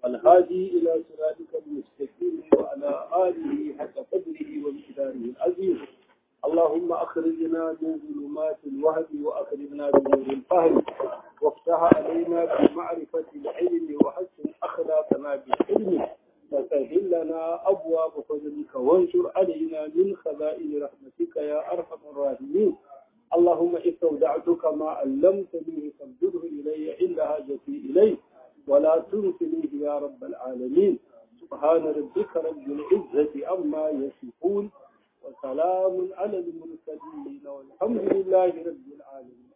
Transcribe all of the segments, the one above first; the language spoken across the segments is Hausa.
الهادي إلى صراطك المستقيم وعلى آله حق قدره ومقداره العظيم. اللهم أخرجنا من ظلمات الوهم وأكرمنا بنور الفهم وافتح علينا بمعرفة العلم وحسن أخلاقنا بالعلم وسهل لنا أبواب فضلك وانشر علينا من خزائن رحمتك يا أرحم الراحمين. اللهم استودعتك ما علمتني فابدله إلي عند حاجتي إليه ولا تنسنيه يا رب العالمين. سبحان ربك رب العزة عما يصفون وسلام على المرسلين والحمد لله رب العالمين.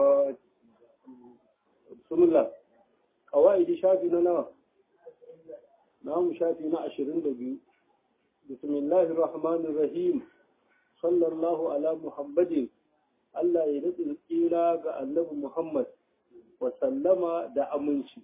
بسم الله. قواعد شافنا نعم شافنا 22. بسم الله الرحمن الرحيم. صلى الله على محمد. Allah ya daɗin tsira ga annabi Muhammad wa sallama da aminci.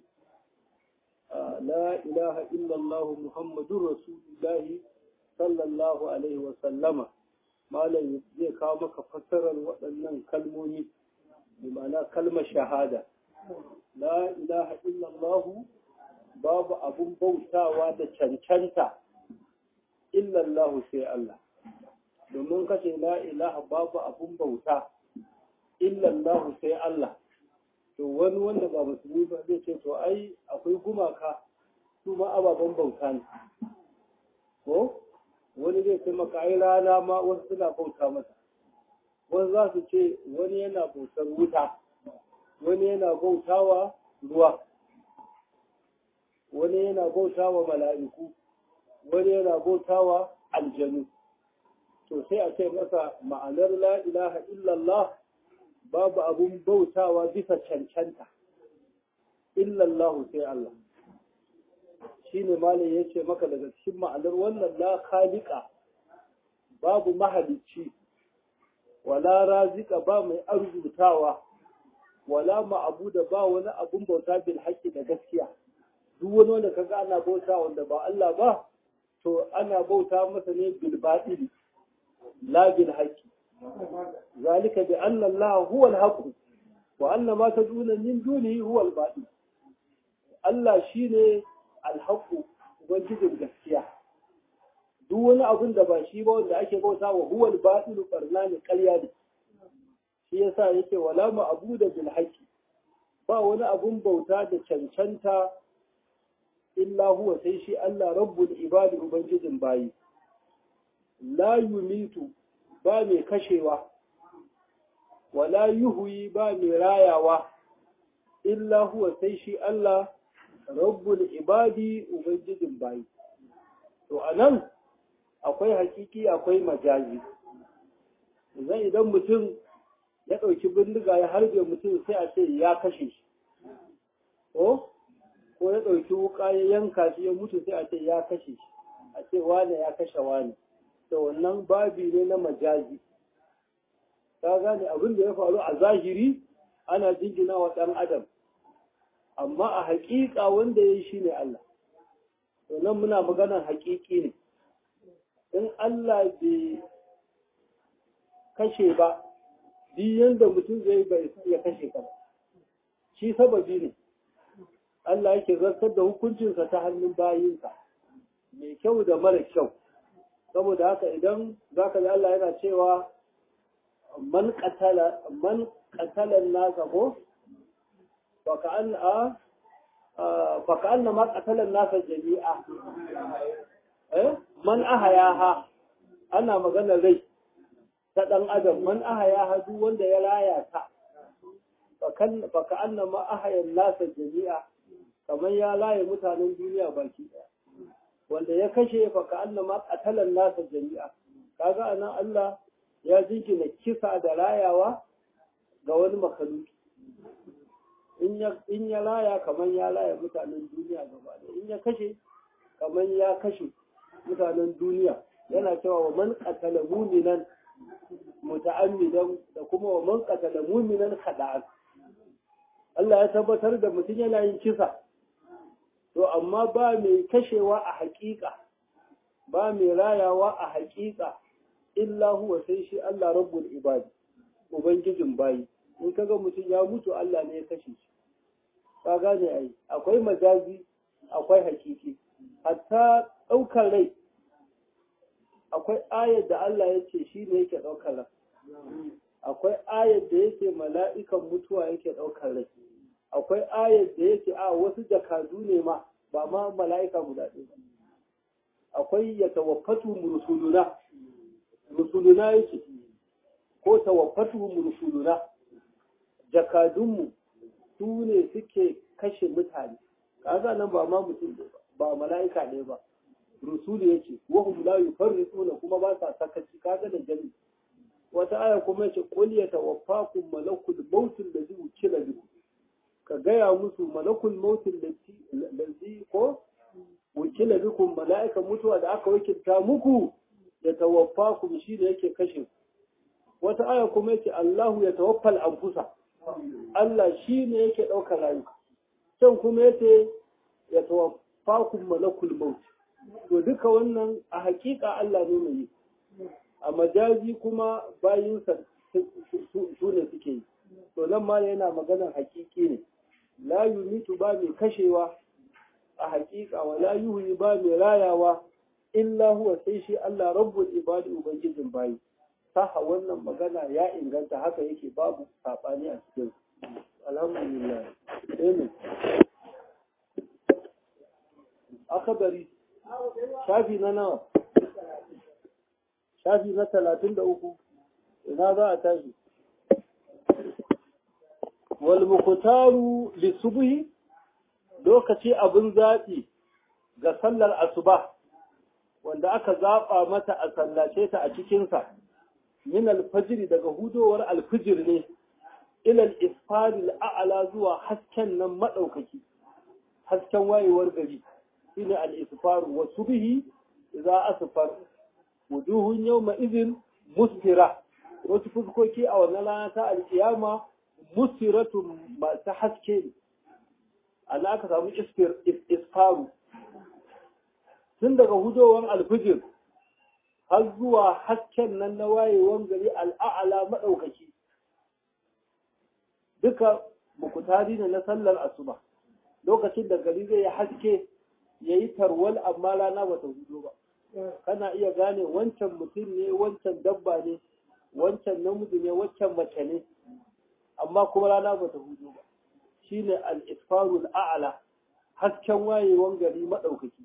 La ilaha illallah Muhammadun Rasulullahi sallallahu alaihi wa sallama. Malam zai kawo maka fassarar waɗannan kalmomi, bi ma'ana kalmar shahada. La ilaha illallah babu abun bautawa da cancanta illallahu sai Allah. Domin kace la ilaha babu abun bauta illallahu sai Allah, to wani wanda ba musulmi ba zai ce to ai akwai gumaka su ma ababen bauta ne, ko wani zai ce maka ai rana ma wasu suna bauta mata, wani za su ce wani yana bautar wuta, wani yana bautawa ruwa, wani yana bautawa mala'iku, wani yana bautawa aljanu. To sai a ce masa ma'anar la ilaha illallah babu abun bautawa bisa cancanta illallah sai Allah. Shine malam yace maka daga cikin ma'anar wannan la khaliqa babu mahalicci wala razika ba mai arzutawa wala ma'buda ba wani abun bauta bil haqqi da gaskiya. Duk wani wanda kaga ana bauta wanda ba Allah ba to ana bauta masa ne bil batil la bil haqqi. ذلك بأن الله هو الحق وأن ما تدعون من دونه هو الباطل. Allah shine alhaqu ubangijin gaskiya. Duk wani abin da ba shi ba wanda ake bauta wa huwa al-batil barna ne ƙarya ne. Shi yasa yake wala ma'budu bil haqqi. Ba wani abun bauta da cancanta illa huwa sai shi Allah rabbul ibadi ubangijin bayi. La yumitu ba mai kashewa, wala yuhuyi ba mai rayawa, illa huwa sai shi Allah rabbul ibadi ubangijin bayi. To anan akwai hakiki akwai majazi. Idan mutum ya ɗauki bindiga ya harbe mutum sai a ce ya kashe shi, ko ya ɗauki wuka ya yanka shi ya mutu sai a ce ya kashe shi, a ce wane ya kashe wane. Da wannan babi ne na majazi. Ta gane abin da ya faru a zahiri ana jingina wa ɗan adam, amma a haƙiƙa wanda ya yi shi ne Allah. Nan muna maganar haƙiƙi ne. In Allah bai kashe ba, duk yanda mutum zai bai ya kashe ka. Shi sababi ne. Allah yake zartar da hukuncinsa ta hannun bayinsa, mai kyau da mara kyau. Saboda haka idan za ka ji Allah yana cewa man qatala nasa ko faka anna ma qatala nasa jami'a man ahayaha, ana magana rai ta dan adam, man ahayaha duk wanda ya raya ta faka anna ma ahayan nasa jami'a, kamar ya laye mutanen duniya baki daya. Wanda ya kashe faka annama qatalan nasa jami'a, kaga anan Allah ya jingina kisa da rayawa ga wani makaluki. In ya raya kaman ya raya mutanen duniya gaba da, in ya kashe kaman ya kashe mutanen duniya. Yana cewa wa man qatala mu'minan muta'ammidan da kuma wa man qatala mu'minan khada'an. Allah ya tabbatar da mutum yana yin kisa, to amma ba mai kashewa a haƙiƙa, ba mai rayawa a haƙiƙa, illa huwa sai shi Allah rabbul ibadi ubangijin bayi. In kaga mutum ya mutu Allah ne ya kashe shi. Ka gane ai, akwai majazi akwai hakiki hatta ɗaukar rai akwai ayar da Allah ya ce shi ne yake ɗaukar rai akwai ayar da yake mala'ikan mutuwa yake ɗaukar rai akwai ayar da yake a wasu jakadu ne ma ba ma mala'ika guda ɗaya ba akwai ya tawaffatu rusuluna yake ko tawaffatu rusuluna jakadunmu su ne suke kashe mutane kaga nan ba ma mutum ba mala'ika ne ba rusuli yake wa hum la yufarriquna kuma ba sa sakaci kaga da jami wata aya kuma yace qul yatawaffakum malakul maut alladhi wukila bikum ka gaya musu malakul maut alladhi ko wukila bikum mala'ika mutuwa da aka wakilta muku yatawaffakum shi ne yake kashe wata aya kuma yace Allahu yatawaffal anfusa Allah shi ne yake ɗaukar rayuka can kuma yace yatawaffakum malakul maut to duka wannan a hakika Allah ne mai yi a majazi kuma bayinsa su ne suke yi to nan ma yana maganar hakiki ne la yumitu ba mai kashewa a hakika wa la yuhyi ba mai rayawa illa huwa sai shi Allah rabbul ibadi ubangijin bayi saha wannan magana ya inganta haka yake babu sabani a cikin alhamdulillah amen akhbari shafi na nawa shafi na 33 ina za a tashi wal muqtaru lisubhi lokaci abin zaɓi ga sallar asuba wanda aka zaɓa mata a sallace ta a cikinsa min alfajiri daga hudowar alfijir ne ilal isfaril a'ala zuwa hasken nan maɗaukaki hasken wayewar gari shine al-isfaru wa subhi idza asfar wujuhun yawma idhin musfira wasu fuskoki a wannan rana ta alkiyama musiratun masu haske ne ana aka samu isfaru tun daga hudowar alfijir har zuwa hasken nan na wayewar gari al'a'ala maɗaukaki duka mukutari ne na sallar asuba lokacin da gari zai yi haske ya yi tarwal amma rana ba ta hudo ba kana iya gane wancan mutum ne wancan dabba ne wancan namiji ne wancan mace ne amma kuma rana ba ta hudo ba shine al-isfarul a'la hasken wayewan gari madaukaki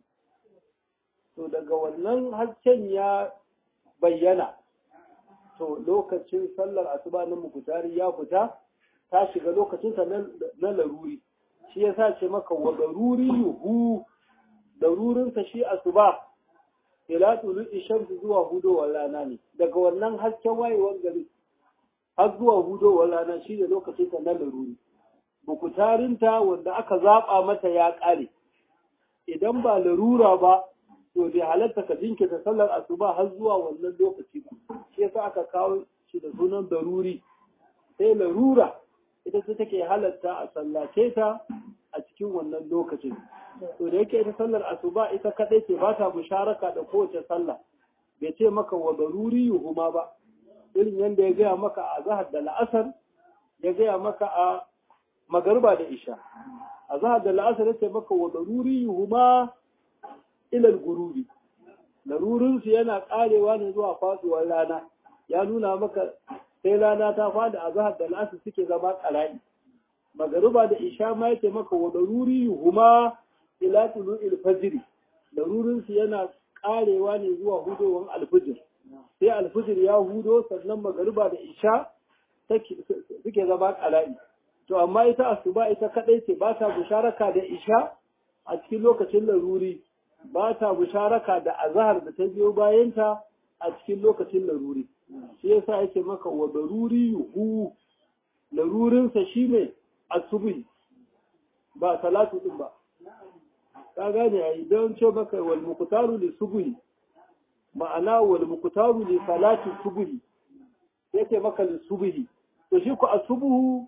to daga wannan hasken ya bayyana to lokacin sallar asuba na mukutari ya fita ta shiga lokacin sa na laruri shi yasa ce maka wa daruri hu darurin sa shi asuba ila tulu'i shamsi zuwa hudowar rana ne daga wannan hasken wayewan gari har zuwa hudowar rana shi ne lokacin sa na laruri bukutarinta wanda aka zaɓa mata ya ƙare idan ba larura ba to bai halatta ka jinkirta sallar asuba har zuwa wannan lokaci ba shi yasa aka kawo shi da sunan daruri sai larura ita ce take halatta a sallace ta a cikin wannan lokacin to da yake ita sallar asuba ita kadai ce ba ta musharaka da kowace sallah bai ce maka wa daruri yuhuma ba irin yanda ya gaya maka a zahar da la'asar ya gaya maka a magarba da isha a zahar da la'asar ya ce maka wa daruri yuhuma ilal gurubi larurinsu yana karewa ne zuwa faduwar rana ya nuna maka sai rana ta fada a zahar da la'asar suke zama ƙarami magariba da isha ma yake maka wa daruri huma ila tulu'il fajr larurinsu yana karewa ne zuwa hudowar alfijir sai alfijir ya hudo sannan magariba da isha suke zama ƙarami to amma ita asuba ita kadai ce ba ta musharaka da isha a cikin lokacin laruri ba ta musharaka da azhar da ta biyo bayanta a cikin lokacin laruri shi yasa yake maka wa daruri hu larurinsa shine asubuhi ba salatu din ba ka gane ai don ce maka wal muqtaru li subuhi ma'ana wal muqtaru li salati subuhi yake maka li subuhi to shi ku asubuhu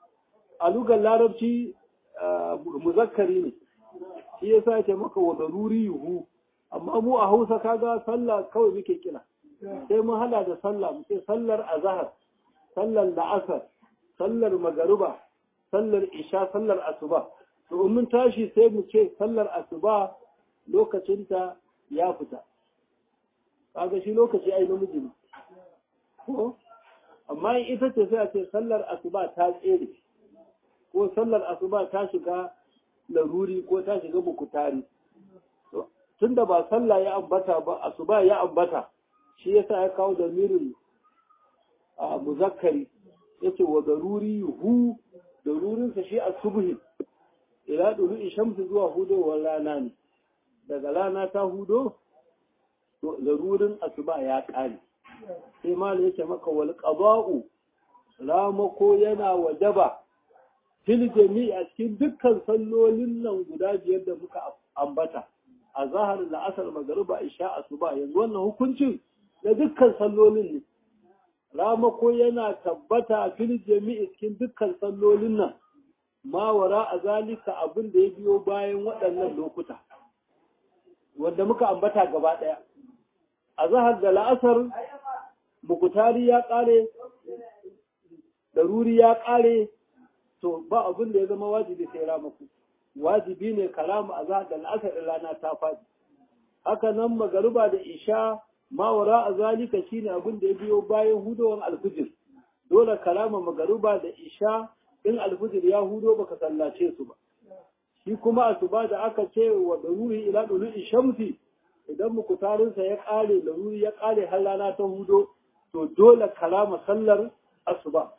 a lugar larabci muzakkari ne shi yasa yake maka wa daruri hu amma mu a Hausa kaga sallah kawai muke kira sai mun hada da sallah mu ce sallar azhar sallar la'asar sallar magruba sallar isha sallar asuba to in mun tashi sai mu ce sallar asuba lokacinta ya fita kaga shi lokaci ai namiji ne ko amma in ita ce sai a ce sallar asuba ta tsere ko sallar asuba ta shiga laruri ko ta shiga bukutari tunda ba sallah ya ambata ba asuba ya ambata shi yasa ya kawo da mirin a muzakkari yace wa daruri hu darurinsa shi asubhi ila dulu shamsu zuwa hudowar rana ne daga rana ta hudo to darurin asuba ya kare sai malai yace maka wal qada'u ramako yana wajaba fil jami'a cikin dukkan sallolin nan guda biyar da muka ambata a zahar la'asar magariba isha asuba yanzu wannan hukuncin na dukkan sallolin ne ramako yana tabbata fil jami'i cikin dukkan sallolin nan ma wara a zalika abin da ya biyo bayan waɗannan lokuta wanda muka ambata gaba ɗaya a zahar da la'asar mukutari ya ƙare daruri ya ƙare to ba abin da ya zama wajibi sai ramako wajibi ne kalama a zahar da la'asar rana ta faɗi haka nan magariba da isha ma wara a zalika shine abin da ya biyo bayan hudowar alfijir dole kalama magariba da isha in alfijir ya hudo baka sallace su ba shi kuma asuba da aka ce wa daruri ila dulu'i shamsi idan mukutarinsa ya kare daruri ya kare har rana ta hudo to dole kalama sallar asuba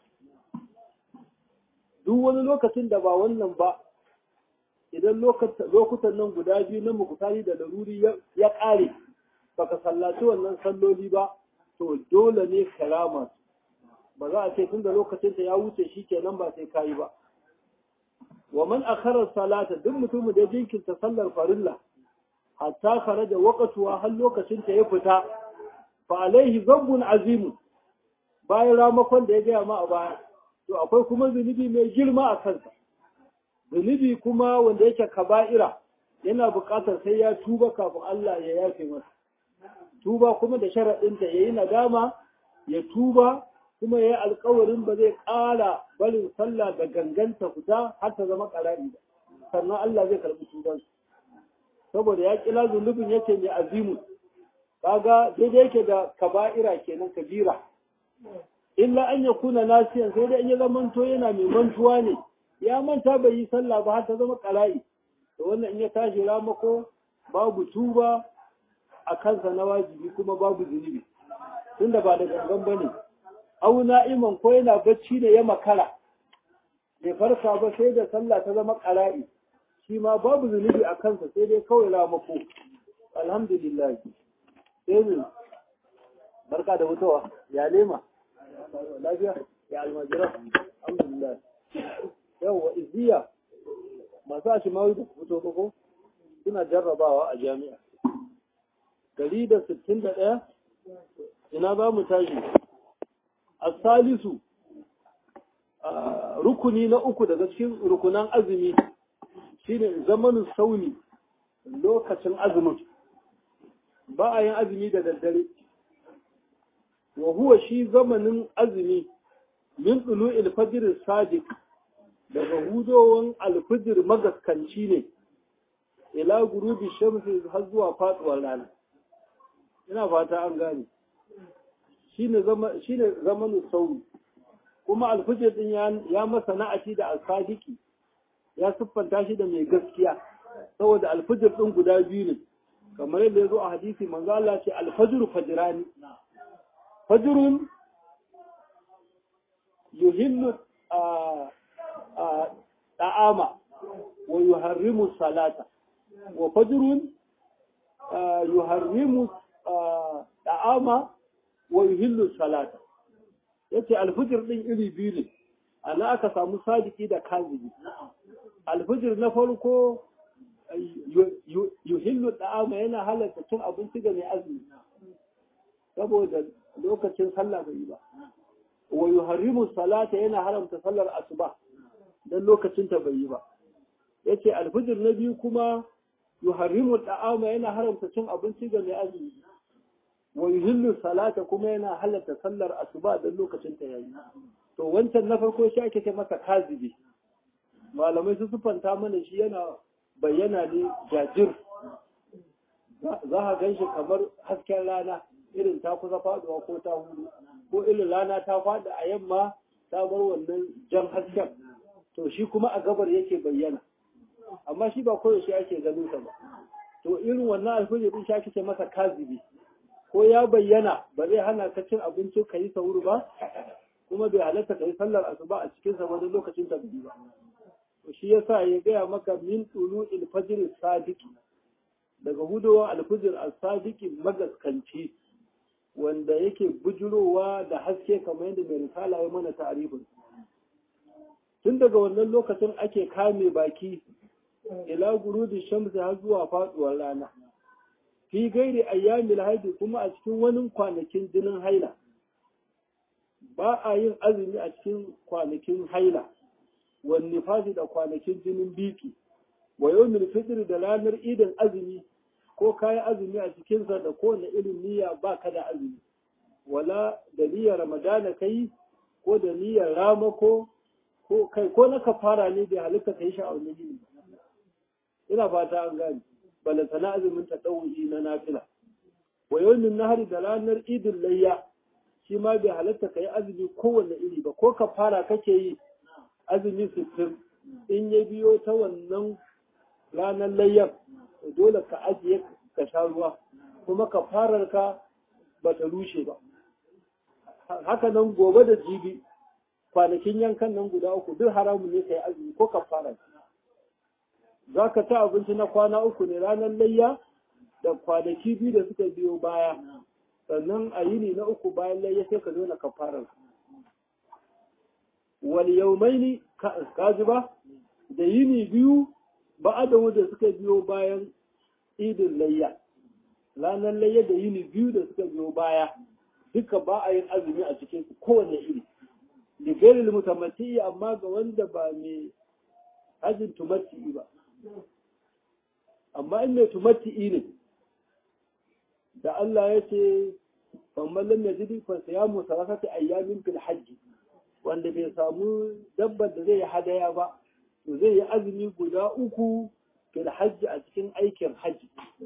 duk wani lokacin da ba wannan ba idan lokutan nan guda biyu na mukutari da daruri ya kare baka sallaci wannan salloli ba to dole ne kalama ba za a ce tunda lokacin ta ya wuce shi kenan ba sai kayi ba wa man akhara salata duk mutumin da jinkirta sallar farilla hatta kharaja waqtuha har lokacin ta ya fita fa alaihi dhanbun azim bayan ramakon da ya gaya ma a baya to akwai kuma zunubi mai girma a kansa zunubi kuma wanda yake kaba'ira yana buƙatar sai ya tuba kafin Allah ya yafe masa tuba kuma da sharaɗinta yayi nadama ya tuba kuma ya yi alkawarin ba zai ƙara barin sallah da ganganta fita har ta zama ƙara'i ba sannan Allah zai karɓi tubansu saboda ya ƙila zunubin yake mai azimu kaga daidai yake da kaba'ira kenan kabira illa an ya kuna nasiyan sai dai in ya zamanto yana mai mantuwa ne ya manta bai yi sallah ba har ta zama ƙara'i to wannan in ya tashi ramako babu tuba a kansa na wajibi kuma babu zunubi tunda ba da gangan ba ne au na'iman ko yana bacci ne ya makara bai farka ba sai da sallah ta zama ƙara'i shi ma babu zunubi a kansa sai dai kawai ramako alhamdulillah sai mu barka da mutuwa ya lema lafiya ya almajira alhamdulillah yawa izziya masu ashimawi da fito ko suna jarrabawa a jami'a 161 ina ba mu tashi asalisu rukuni na uku daga cikin rukunan azumi shine zamanin sauni lokacin azumin ba a yin azumi da daddare wa huwa shi zamanin azumi min tulu'il fajr sadiq daga hudowan alfijir magaskanci ne ila gurubi shamsi har zuwa faduwar rana ina fata an gane shine zamanin sauri kuma alfijir din ya masa na'ati da alsadiki ya siffanta shi da mai gaskiya saboda alfijir din guda biyu ne kamar yadda ya zo a hadisi manzo Allah ce alfajru fajrani fajrun yuhillu ta'ama wa yuharrimu salata wa fajrun yuharrimu ta'ama wa yuhillu salata yace alfijir din iri biyu ne ana aka samu sadiki da kazibi alfijir na farko yuhillu da'ama yana halatta cin abinci ga mai azumi saboda lokacin sallah bai yi ba wa yuharrimu salata yana haramta sallar asuba dan lokacin ta bai yi ba yace alfijir na biyu kuma yuharrimu da'ama yana haramta cin abinci ga mai azumi wa yuhillu salata kuma yana halatta sallar asuba dan lokacin ta yayi to wancan na farko shi ake ce masa kazibi malamai su sufanta mana shi yana bayyana ne jajir, za a gan shi kamar hasken rana irin ta kusa faduwa ko ta hudu, ko irin rana ta faɗi a yamma ta bar wannan jan hasken, to shi kuma a gabar yake bayyana, amma shi ba koyaushe ake ganin sa ba. To irin wannan alfujir din shi ake masa kazibi, ko ya bayyana ba zai hana ka cin abinci ka yi sahur ba, kuma bai halatta ka yi sallar asuba a cikin sa wani lokacin tabbiri ba. To shi yasa ya gaya maka min tulu'il fajr sadiqi, daga hudowar alfujir as-sadiqi magaskanci wanda yake bujurowa da haske kamar yadda mai risala ya mana ta'arifin. Tun daga wannan lokacin ake kame baki ila gurudi shamsi har zuwa faduwar rana. Fi gairi ayyamil haidi, kuma a cikin wani kwanakin jinin haila. Ba a yin azumi a cikin kwanakin haila, wani nifasi da kwanakin jinin biki, wa yawmil fitr da ranar idin azumi, ko kayi azumi a cikinsa da kowane irin niyya ba ka da azumi, wala da niyyar ramadana kai, ko da niyyar ramako, ko kai ko na kafara ne bai halitta kai shi a wani yini. Ina fata an gani, balanta na azumin ta ɗauki na nafila. Wa yawmin nahari da ranar idin layya, shi ma bai halatta kai azumi kowanne iri ba, ko kafara kake yi azumi 60 in ya biyo ta wannan ranar layyan, dole ka ajiye ka sha ruwa, kuma kafarar ka ba ta rushe ba. Haka nan gobe da jibi, kwanakin yankan nan guda uku duk haramun ne kai azumi ko kafara. Za ka ci abinci na kwana uku ne ranar layya da kwanaki 2 da suka biyo baya, sannan a yini na uku bayan layya sai ka zo na kafarar. Wal yawmaini kaji ba, da yini 2 ba'adahu da suka biyo bayan idin layya, ranar layya da yini 2 da suka biyo baya, duka ba a yin azumi a cikin kowane iri. Da gairil mutamatti, amma ga wanda ba mai ajin tumatti ba. Amma in mai tumatti ne, da Allah ya ce, famman lam yajid fa siyamu salasati ayyamin fil hajj, wanda bai samu dabbar da zai yi hadaya ba, to zai yi azumi guda 3 fil hajji a cikin aikin hajji.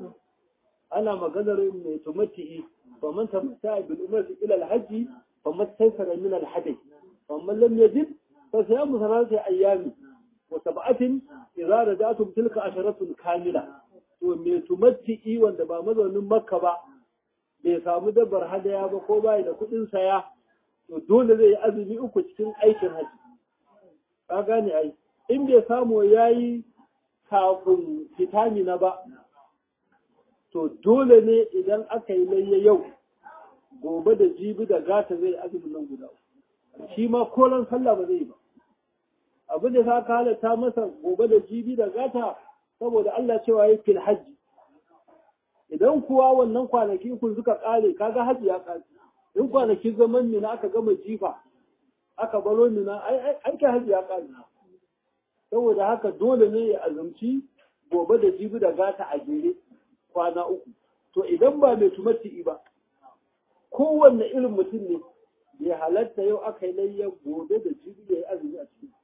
Ana maganar mai tumatti, faman tamatta bil umrati ila al hajji faman taysara min al hadi, faman lam yajid fa siyamu salasati ayyamin wa sab'atin idza raja'tum tilka asharatun kamila. To mai tumatti wanda ba mazaunin Makka ba, bai samu dabbar hadaya ba ko bai da kudin saya, to dole zai yi azumi 3 cikin aikin hajji. Ka gane ai, in bai samu yayi kafin fitamina ba, to dole ne idan aka yi layya yau, gobe da jibi da gata zai azumin nan guda. Shi ma koran sallah ba zai yi ba. Abin da za ka halatta masa gobe da jibi da gata, saboda Allah cewa ya fil hajji. Idan kuwa wannan kwanaki kun suka kare, kaga hajji ya kare. In kwanakin zaman mina aka gama jifa, aka baro mina, aikin hajji ya kare. Saboda haka dole ne ya azumci gobe da jibi da gata a jere kwana 3. To idan ba mai tumatti ba, kowanne irin mutum ne, bai halatta yau aka yi layya gobe da jibi ya yi azumi a ciki.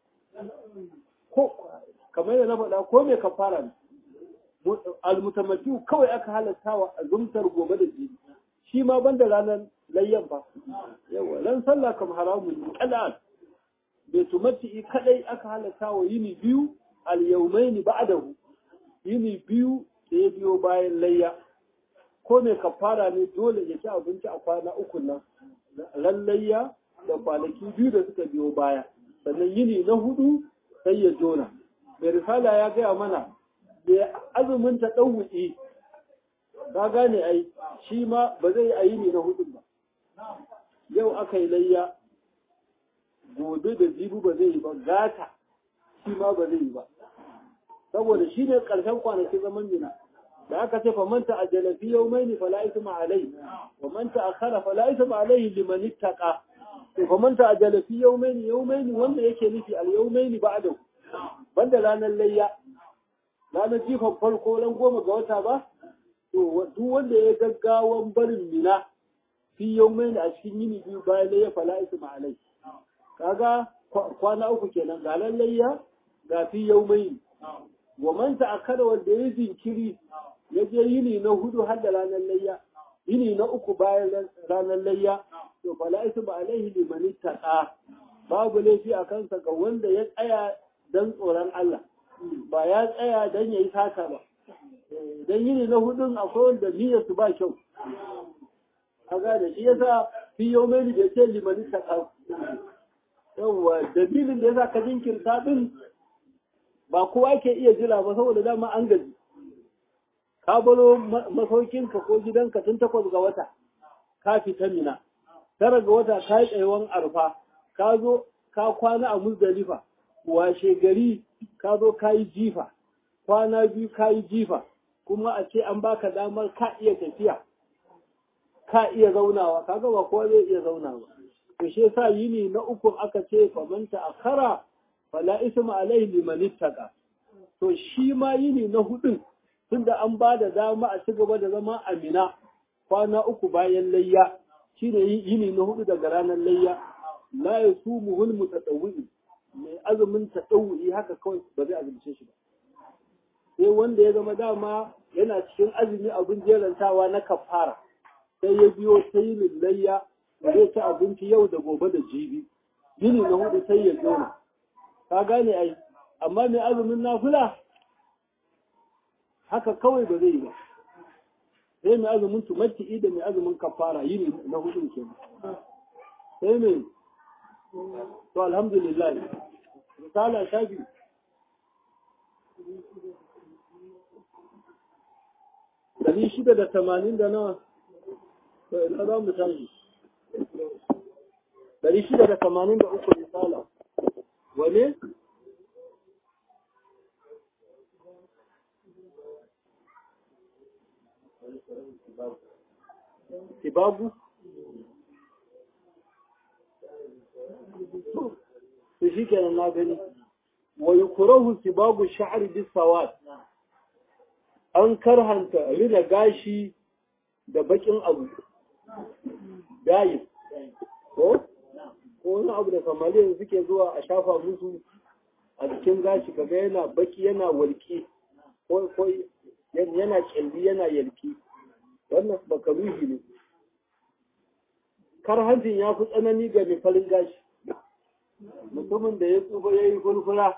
Ko kamar yadda na faɗa, ko mai kafara ne, almutamatti kawai aka halatta wa azumtar gobe da jibi, shi ma banda ranar layyan ba. Yawa ran sallah kam haramun ne kadan. Bai tumatti kadai aka halatta wa yini 2 al-yawmaini ba'dahu, yini 2 da ya biyo bayan layya. Ko mai kafara ne dole ya ci abinci a kwana 3 nan, ran layya da kwanaki 2 da suka biyo baya, sannan yini na 4 sai ya jona. Mai risala ya gaya mana da azumin ta ɗauki, ka gane ai, shi ma ba zai yi a yini na 4 ba. Yau aka yi layya, gobe da jibi ba zai yi ba, gata shi ma ba zai yi ba, saboda shi ne ƙarshen kwanakin zaman mina. Da aka ce fa man ta'ajjala fi yawmayn fala ithma alayhi wa man ta'akhkhara fala ithma alayhi liman ittaqa. To fa man ta'ajjala fi yawmayn wanda yake nufi al yawmayn ba'dahu, banda ranar layya, ranar jifan farko ran 10 ga wata ba, to duk wanda ya gaggawan barin mina fi yawmayn a cikin yini 2 bayan layya fala ithma alayhi. Kaga kwana 3 kenan, ga layya ga fi yaumai wa man ta'akkara wanda ya jinkiri ya je yini na hudu har da ranar layya yini na uku bayan ranar layya to fala isma alaihi liman ittaqa babu laifi a kansa ga wanda ya tsaya dan tsoron Allah ba ya tsaya dan yayi saka ba dan yini na hudun akwai wanda niyyar su ba kyau kaga da shi yasa fi yawmaini da ce liman ittaqa yawa dalilin da yasa ka jinkirta din ba kowa ke iya jira ba saboda dama an gaji ka baro masaukinka ko gidanka tun 8 ga wata ka fita Mina 9 ga wata ka yi tsayuwan arfa ka zo ka kwana a Muzdalifa washe gari ka zo ka yi jifa kwana biyu ka yi jifa kuma a ce an baka damar ka iya tafiya ka iya zaunawa kaga ba kowa zai iya zaunawa to shi yasa yini na uku aka ce famanta akhara fala isma alaihi liman ittaqa to shi ma yini na hudun tunda an ba da dama a ci gaba da zama Amina kwana uku bayan layya shine yini na hudu daga ranar layya la yasumuhul mutatawwi mai azumin tatawwi haka kawai ba zai azumce shi ba sai wanda ya zama dama yana cikin azumi abin jerantawa na kafara sai ya biyo ta yinin layya zai ci abinci yau da gobe da jibi yini na hudu sai ya zauna ka gane ai amma mai azumin nafila haka kawai ba zai yi ba sai mai azumin tumatti da mai azumin kafara yini na hudun ke sai mai to alhamdulillah misala shafi dari 680 da nawa to ina za mu tashi 683 misala wane Sibabu? To shi kenan na gani. Wa yukurahu sibabu sha'ri bis sawad. An karhanta rina gashi da bakin abu. Gayi. Ko wani abu da samaliyan suke zuwa a shafa musu a cikin gashi kaga yana baki yana walki ko yana kyalli yana yalki. Wannan makaruhi ne karhancin ya fi tsanani ga mai farin gashi mutumin da ya tsufa ya yi fulfula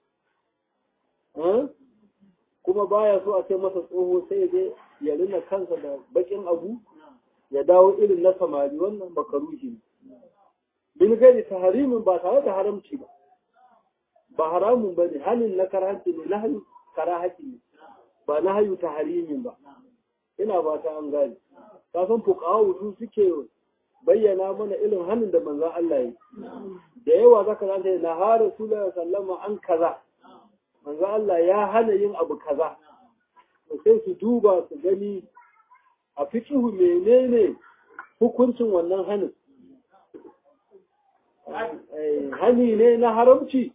kuma baya so a ce masa tsoho sai dai ya rina kansa da bakin abu ya dawo irin na samari wannan makaruhi ne bin gani ta harimin ba tare da haramci ba haramun ba ne halin na karhanci ne na hayu karahati ne ba na hayu ta harimin ba ina ba ta an gani kasan fuqaha su suke bayyana mana irin hannun da manzon Allah yi da yawa zaka zanta na har rasulullahi sallama an kaza manzon Allah ya hana yin abu kaza to sai su duba su gani a fiqhu menene hukuncin wannan hannun hani ne na haramci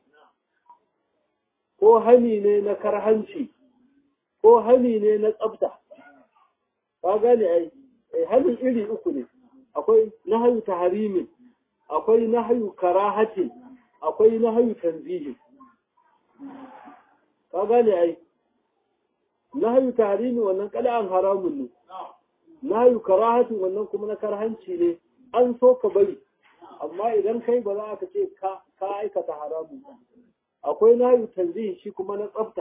ko hani ne na karhanci ko hani ne na tsafta ka gane ai halin iri uku ne akwai nahyu tahrimin akwai nahyu karahati akwai nahyu tanzihi ka gane ai nahyu tahrimi wannan kada an haramun ne nahyu karahati wannan kuma na karhanci ne an so ka bari amma idan kai ba za ka ce ka aikata haramun akwai nahyu tanzihi shi kuma na tsafta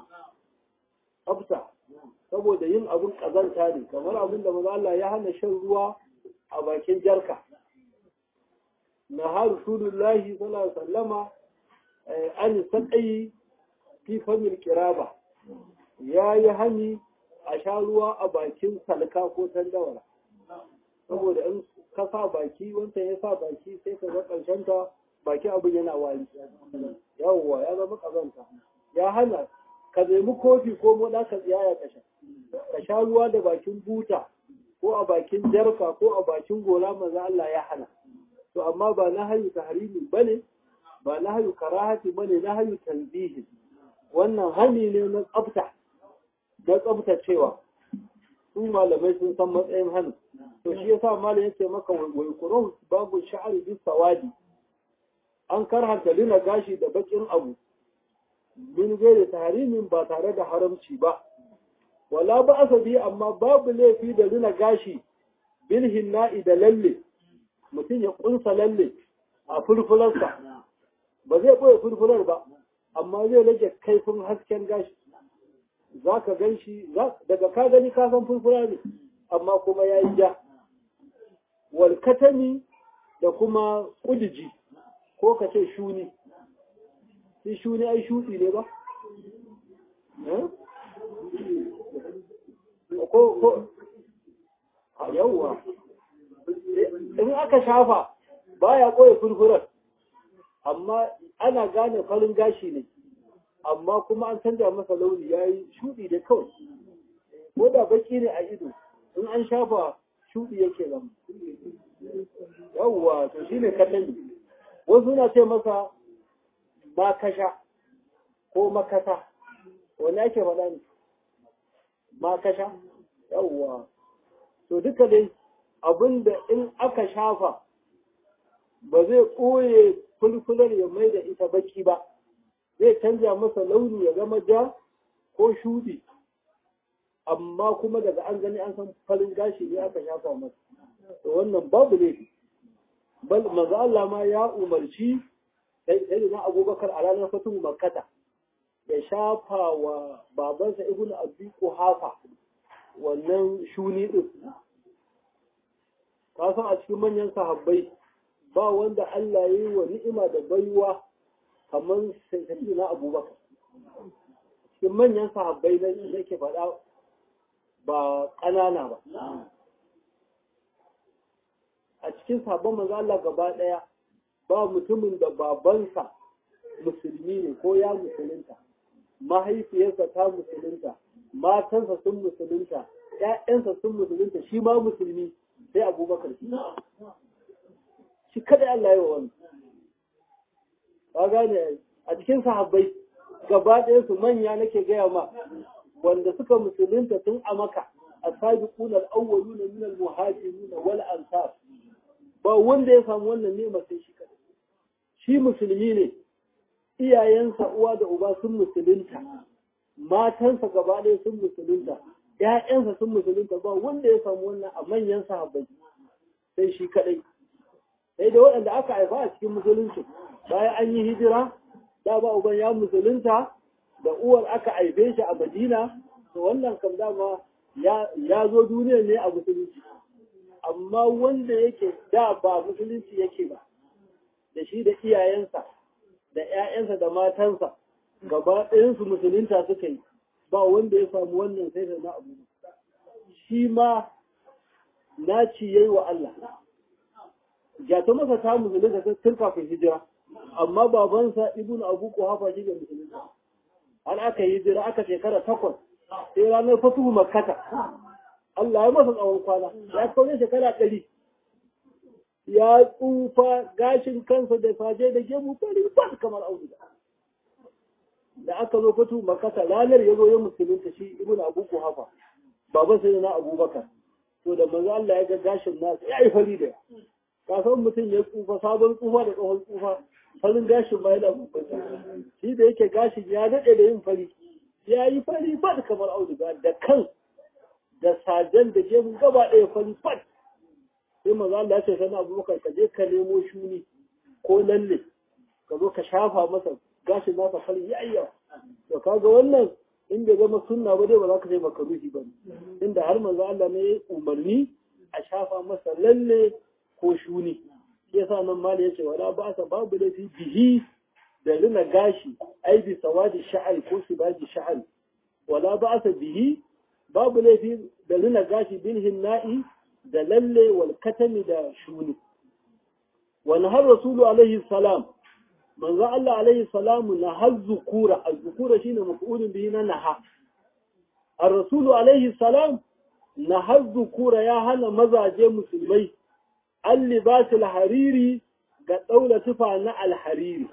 saboda yin abun kazanta ne kamar abin da maza Allah ya hana shan ruwa a bakin jarka na har rasulullahi sallallahu alaihi wasallama an sadai fi famil kiraba ya yi hani a sha ruwa a bakin salka ko tandawara saboda in ka sa baki wancan ya sa baki sai ka ga karshen ta baki abin yana wari yawwa ya zama kazanta ya hana ka nemi kofi ko moda ka tsiyaya ka sha ruwa da bakin buta ko a bakin jarka ko a bakin gora maza Allah ya hana to amma ba na hayu tahrimi bane ba na hayu karahati bane na hayu tanzihi wannan hani ne na tsafta da tsaftacewa su malamai sun san matsayin hannu to shi yasa malam yake maka wai qur'an babu sha'ari bis sawadi an karhanta lina gashi da bakin abu min gairi tahrimin ba tare da haramci ba wala ba asabi amma babu laifi da rina gashi bil hinna'i da lalle mutum ya kunsa lalle a furfularsa ba zai boye furfular ba amma zai rage kaifin hasken gashi za ka gan shi daga ka gani ka san furfura ne amma kuma ya yi ja walkatami da kuma ƙudiji ko ka ce shuni shi shuni ai shuɗi ne ba ko yawwa in aka shafa baya ɓoye furfurar amma ana gane farin gashi ne amma kuma an canja masa launi ya yi shuɗi da kawai ko da baki ne a ido in an shafa shuɗi yake zama yawwa to shi ne katani wasu na ce masa makasha ko makasa wani ake faɗa ne makasha yawwa to duka dai abinda in aka shafa ba zai ɓoye fulfular ya mai da ita baki ba zai canja masa launi ya zama ja ko shudi amma kuma daga an gani an san farin gashi ne aka shafa masa to wannan babu laifi bal manzo Allah ma ya umarci sai na Abubakar a ranar fatu Makkah ya shafa wa babansa Ibn Abi Quhafa wannan shuni din ka san a cikin manyan sahabbai ba wanda Allah ya yi wa ni'ima da baiwa kamar sai na Abubakar cikin manyan sahabbai na yake faɗa ba ƙanana ba a cikin sabon manzo Allah gaba ɗaya ba mutumin da babansa musulmi ne ko ya musulunta mahaifiyarsa ta musulunta matansa sun musulunta ƴaƴansa sun musulunta shi ma musulmi sai Abubakar shi kada Allah ya yi wa wani ka gane a cikin sahabbai gaba ɗaya su manya nake gaya ma wanda suka musulunta tun a Makka as-sabiquna al-awwaluna min al-muhajirin wal ansar ba wanda ya samu wannan nema sai shi kada shi musulmi ne iyayensa uwa da uba sun musulunta matansa gaba ɗaya sun musulunta ƴaƴansa sun musulunta ba wanda ya samu wannan a manyan sahabbai sai shi kadai sai da waɗanda aka haifa a cikin musulunci bayan an yi hijira da ba uban ya musulunta da uwar aka haife shi a Madina to wannan kam dama ya zo duniya ne a musulunci amma wanda yake da ba musulunci yake ba da shi da iyayensa da ƴaƴansa da matansa gaba ɗayansu musulunta suka yi ba wanda ya samu wannan sai da na abu shi ma naci yayi wa Allah jata masa ta musulunta tun kafin hijira amma babansa ibnu Abu Quhafa shi da musulunta an aka yi hijira aka shekara 8 sai ranar fatuhu Makkah Allah ya masa tsawon kwana ya kaune shekara 100 ya tsufa gashin kansa da faje da gemu fari ba kamar auduga da aka zo fatuhu Makkah ranar ya zo ya musulunta shi ibnu Abu Quhafa baban sai na Abubakar to da manzo Allah ya ga gashin nasa ya yi fari da kasan mutum ya tsufa sabon tsufa da tsohon tsufa farin gashin ba yana bambanta shi da yake gashin ya daɗe da yin fari ya yi fari fat kamar auduga da kan da sajen da gemun gaba ɗaya fari fat sai maza Allah ya ce sana Abubakar ka je ka nemo shuni ko lalle ka zo ka shafa masa gashin nasa fari ya yi yawa to kaga wannan in bai zama sunna ba dai ba za ka sai makaruhi ba inda har manzo Allah ne ya umarni a shafa masa lalle ko shuni yasa nan mali yace wala ba sa babu da fi bihi da rina gashi ai bi sawadi sha'al ko sibaji sha'al wala ba sa bihi babu laifi da rina gashi bil hinna'i da lalle wal katami da shuni wa nahar rasulu alaihi salam manzo Allah alaihi salamu na hazzukura azzukura shine maf'ulun bihi na naha ar-rasulu alaihi salam na hazzukura ya hana mazaje musulmai al-libasul hariri ga daula tufa na al-hariri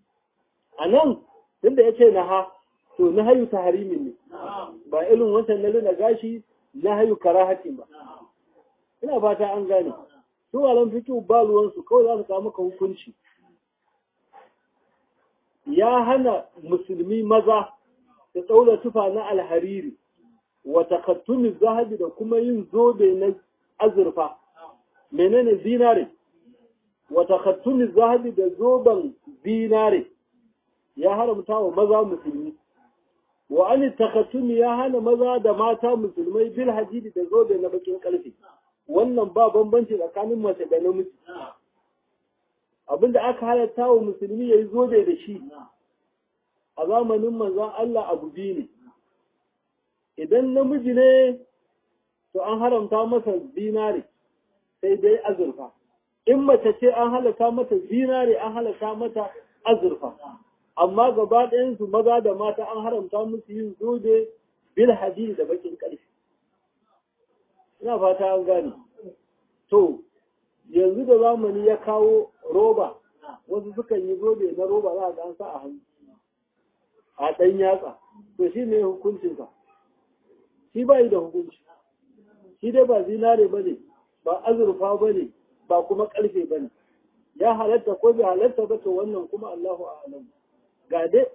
anan tunda yace naha to nahayu tahrimin ne ba irin wancan na gashi nahayu karahatin ba ina fata an gane su malam fiqh ba ruwan su kawai za su kawo maka hukunci ya hana musulmi maza da ɗaura tufa na alhariri wa takattumi zahabi da kuma yin zobe na azurfa menene zinare wa takattumi zahabi da zoben zinare ya haramta wa maza musulmi wa an takattumi ya hana maza da mata musulmai bil hadidi da zobe na bakin karfe wannan ba bambanci tsakanin mace da namiji abinda aka halatta wa musulmi yayi zobe da shi a zamanin manzon Allah abu biyu ne idan namiji ne to an haramta masa zinare sai dai azurfa in mace ce an halatta mata zinare an halatta mata azurfa amma gaba ɗayan su maza da mata an haramta musu yin zobe bil hadid da bakin ƙarfi ina fata an gane to yanzu da zamani ya kawo roba wasu sukan yi zobe na roba za a ga an sa a hannu a ɗan yatsa to shi ne hukuncinsa shi ba yi da hukunci shi dai ba zinare ba ne ba azurfa ba ne ba kuma ƙarfe ba ne ya halatta ko bai halatta ba to wannan kuma Allahu a'lam ga dai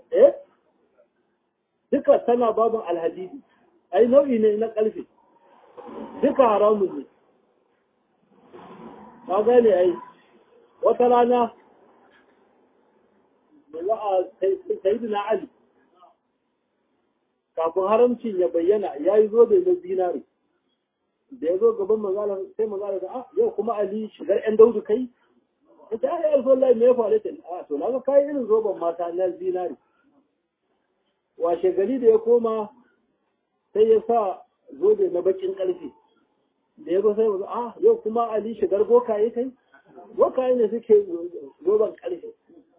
duka tana babin alhadidi ai nau'i ne na ƙarfe duka haramun ne ka gane ai wata rana da a sayyidina Ali kafin haramcin ya bayyana ya yi zo da na zinare da ya zo gaban manzala sai manzala da yau kuma Ali shigar yan daudu kai ita ya yi Allah me ya faru ta to na ga kai irin zoban mata na zinare washe gari da ya koma sai ya sa zobe na bakin karfe da ya zo sai yau kuma Ali shigar bokaye kai bokaye ne suke zoban karfe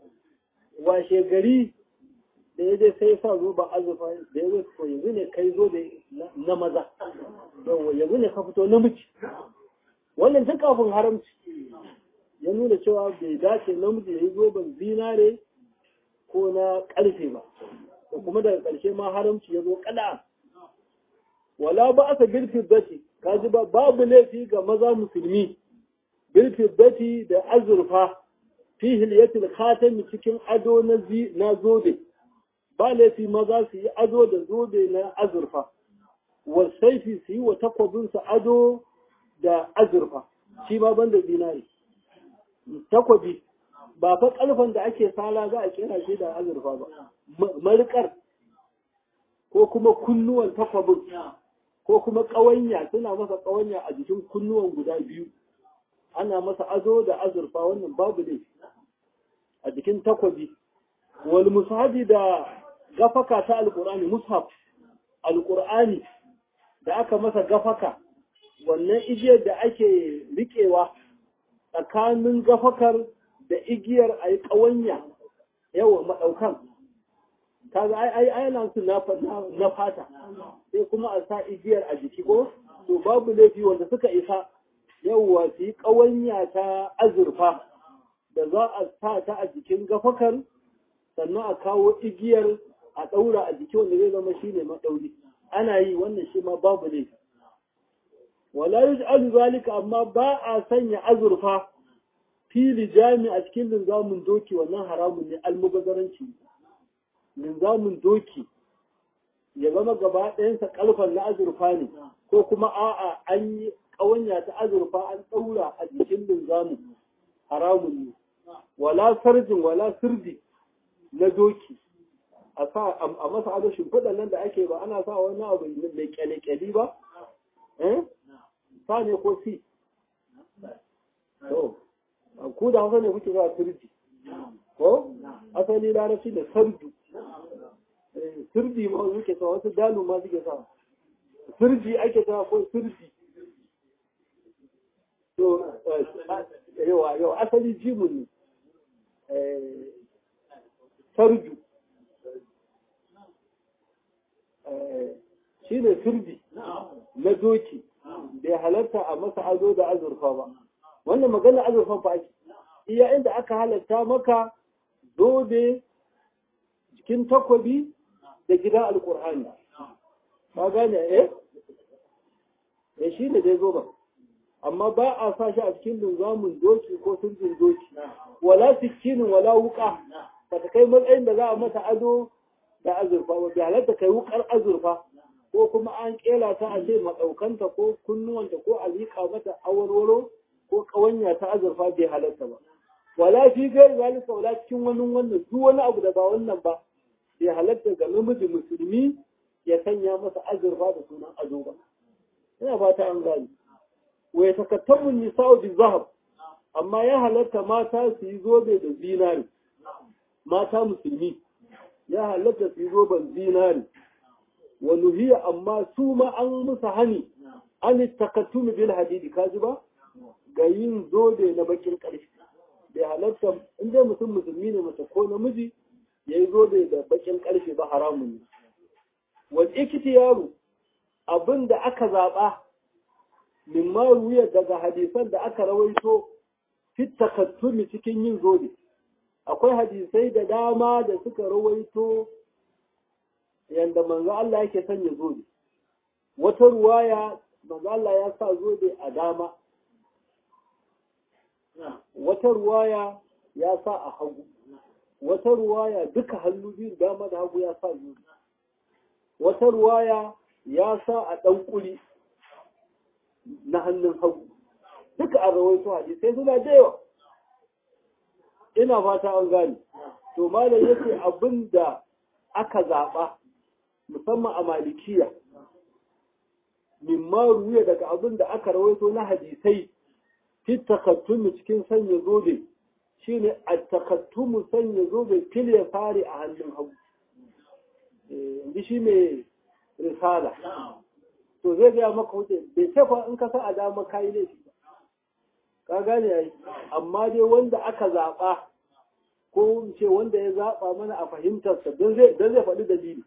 washe gari da ya je sai ya sa zoben azurfa da ya zo to yanzu ne kai zobe na maza yanzu ne ka fito namiji wannan duk kafin haramci ya nuna cewa bai dace namiji ya yi zoben zinare ko na karfe ba da kuma daga ƙarshe ma haramci ya zo kada wala ba asa bilfiddati kaji ba babu laifi ga maza musulmi bilfiddati da azurfa fi hilyatil khatami cikin ado na zobe ba laifi maza su yi ado da zobe na azurfa wa saifi su yi wa takwabinsa ado da azurfa shi ma banda zinari takwabi ba fa ƙarfen da ake sala za a kera shi da azurfa ba marikar ko kuma kunnuwan takwabin ko kuma ƙawanya suna masa ƙawanya a jikin kunnuwan guda biyu ana masa ado da azurfa wannan babu ne a jikin takwabi wal mushabi da gafaka ta alqur'ani mushaf alqur'ani da aka masa gafaka wannan igiyar da ake riƙewa tsakanin gafakar da igiyar ayi ƙawanya yawa madaukan kaga ai na su na fata sai kuma a sa igiyar a jiki ko to babu laifi wanda suka isa yawwa su yi ƙawanya ta azurfa da za a sa ta a jikin gafakar sannan a kawo igiyar a ɗaura a jiki wanda zai zama shi ne maɗauri ana yi wannan shi ma babu laifi wala yuj'alu zalika amma ba a sanya azurfa fili jami a cikin linzamin doki wannan haramun ne almubazzaranci linzamin doki ya zama gaba ɗayansa ƙalfan na azurfa ne ko kuma a'a an yi ƙawanya ta azurfa an ɗaura a jikin linzamin haramun ne wala sarjin wala sirdi na doki a masa ado shimfiɗan nan da ake ba ana sa wani abu mai kyale-kyali ba sa ne ko si ku da hausa ne kuke za sirdi ko asali larabci da sardu sirdi ma suke sa wasu dalu ma suke sa sirdi ake sa ko sirdi to yau asali jimun ne sardu shi ne sirdi na doki bai halarta a masa ado da azurfa ba wannan magana azurfa fa ake iya inda aka halarta maka zobe cikin takwabi da gida alkur'ani ba gane shi ne dai zoba amma ba a sa shi a cikin linzamin doki ko sirjin doki wala sikinin wala wuka ba ta kai matsayin da za a mata ado da azurfa ba, bai halatta kai wukar azurfa ko kuma an kera ta a ce matsaukanta ko kunnuwanta ko a liƙa mata awarwaro ko ƙawanya ta azurfa bai halatta ba. Wala fi gairi zalika wala cikin wani wannan duk wani abu da ba wannan ba bai halatta ga namiji musulmi ya sanya masa azurfa da sunan ado ba. Ina fata an gani. Wa yatakattamu nisa'u bi zahab, amma ya halatta mata su yi zobe da zinari. Mata musulmi ya halatta su yi zoben zinari. Wa nuhiya amma su ma an musu hani an takattumi bil hadidi kaji ba ga yin zobe na bakin ƙarfi. Bai halatta in dai mutum musulmi ne mace ko namiji ya yi zobe da bakin ƙarfe ba haramun ne. Wal iktiyaru abin da aka zaɓa min ma ruya daga hadisan da aka rawaito fit takattumi cikin yin zobe. Akwai hadisai da dama da suka rawaito yanda manzo Allah yake sanya zobe. Wata ruwaya manzo Allah ya sa zobe a dama, wata ruwaya ya sa a hagu, wata ruwaya duka hannu biyu dama da hagu ya sa zobe, wata ruwaya ya sa a ɗan ƙuri na hannun hagu. Duka a rawaito hadisai suna da yawa. Ina fata an gane. To malam yake abin da aka zaɓa musamman a malikiya mimma ruya daga abin da aka rawaito na hadisai fi takattumi cikin sanya zobe shine at-takattumu sanya zobe fil ya fari a hannun hagu. Inda shi mai risala to zai ga maka wuce bai tafa in ka sa a dama kai ne shi ka gane yayi, amma dai wanda aka zaɓa ko ce wanda ya zaɓa mana a fahimtarsa don zai faɗi dalili.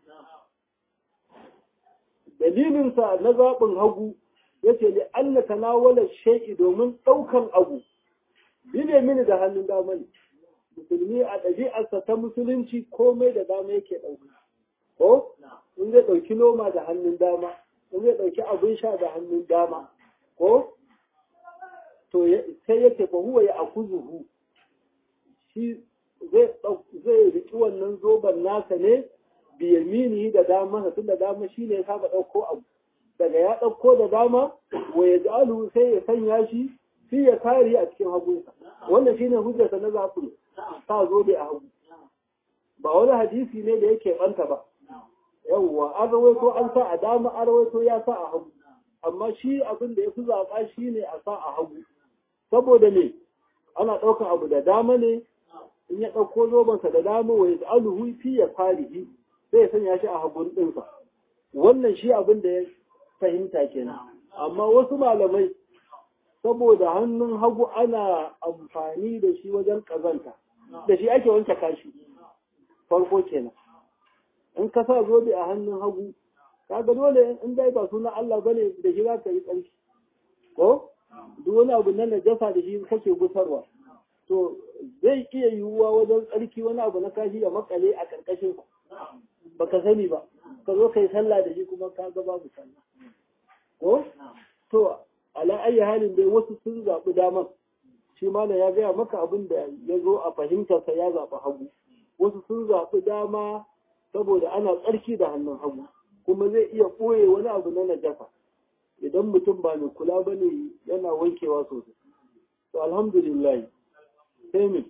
Dalilinsa na zaɓin hagu ya ce da an na tanawala shai'i domin ɗaukan abu bile mini da hannun dama ne. Musulmi a ɗabi'arsa ta musulunci komai da dama yake ɗauka. Ko? In zai ɗauki noma da hannun dama, in zai ɗauki abin sha da hannun dama. Ko? To sai yake fa huwa ya akuzuhu. Shi zai riƙi wannan zoben nasa ne biyamini da dama, tun da dama shi ne ya saba ɗauko abu. Daga ya ɗauko da dama, wa ya ja'alu sai ya sanya shi, shi ya kare a cikin hagunsa. Wannan shi ne hujjarsa na zafi sa zobe a hagu. Ba wani hadisi ne da yake ɓanta ba. Yawwa, an rawaito an sa a dama, an rawaito ya sa a hagu. Amma shi abin da ya fi zaɓa shi ne a sa a hagu. Saboda ne, ana ɗaukar abu da dama ne, in ya ɗauko zobensa da dama wa ya ja'alu fi ya farihi. Sai ya sanya shi a hagun ɗinsa. Wannan shi abin da ya fahimta kenan. Amma wasu malamai saboda hannun hagu ana amfani da shi wajen ƙazanta, da shi ake wanke kashi farko kenan. In ka sa zobe a hannun hagu kaga dole in dai ba sunan Allah bane da shi za ka yi ƙarfi ko duk wani abu na najasa da shi kake gusarwa to zai iya yiwuwa wajen tsarki wani abu na kashi ya makale a ƙarƙashin baka sani ba ka zo kai sallah da shi kuma ka ga babu sallah ko to ala ayi halin dai wasu sun zaɓi daman shi ma ya gaya maka abin da ya zo a fahimtarsa ya zaɓi hagu wasu sun zaɓi dama saboda ana tsarki da hannun hagu kuma zai iya ɓoye wani abu na najasa idan mutum ba mai kula ba ne yana wankewa sosai to alhamdulillah sai min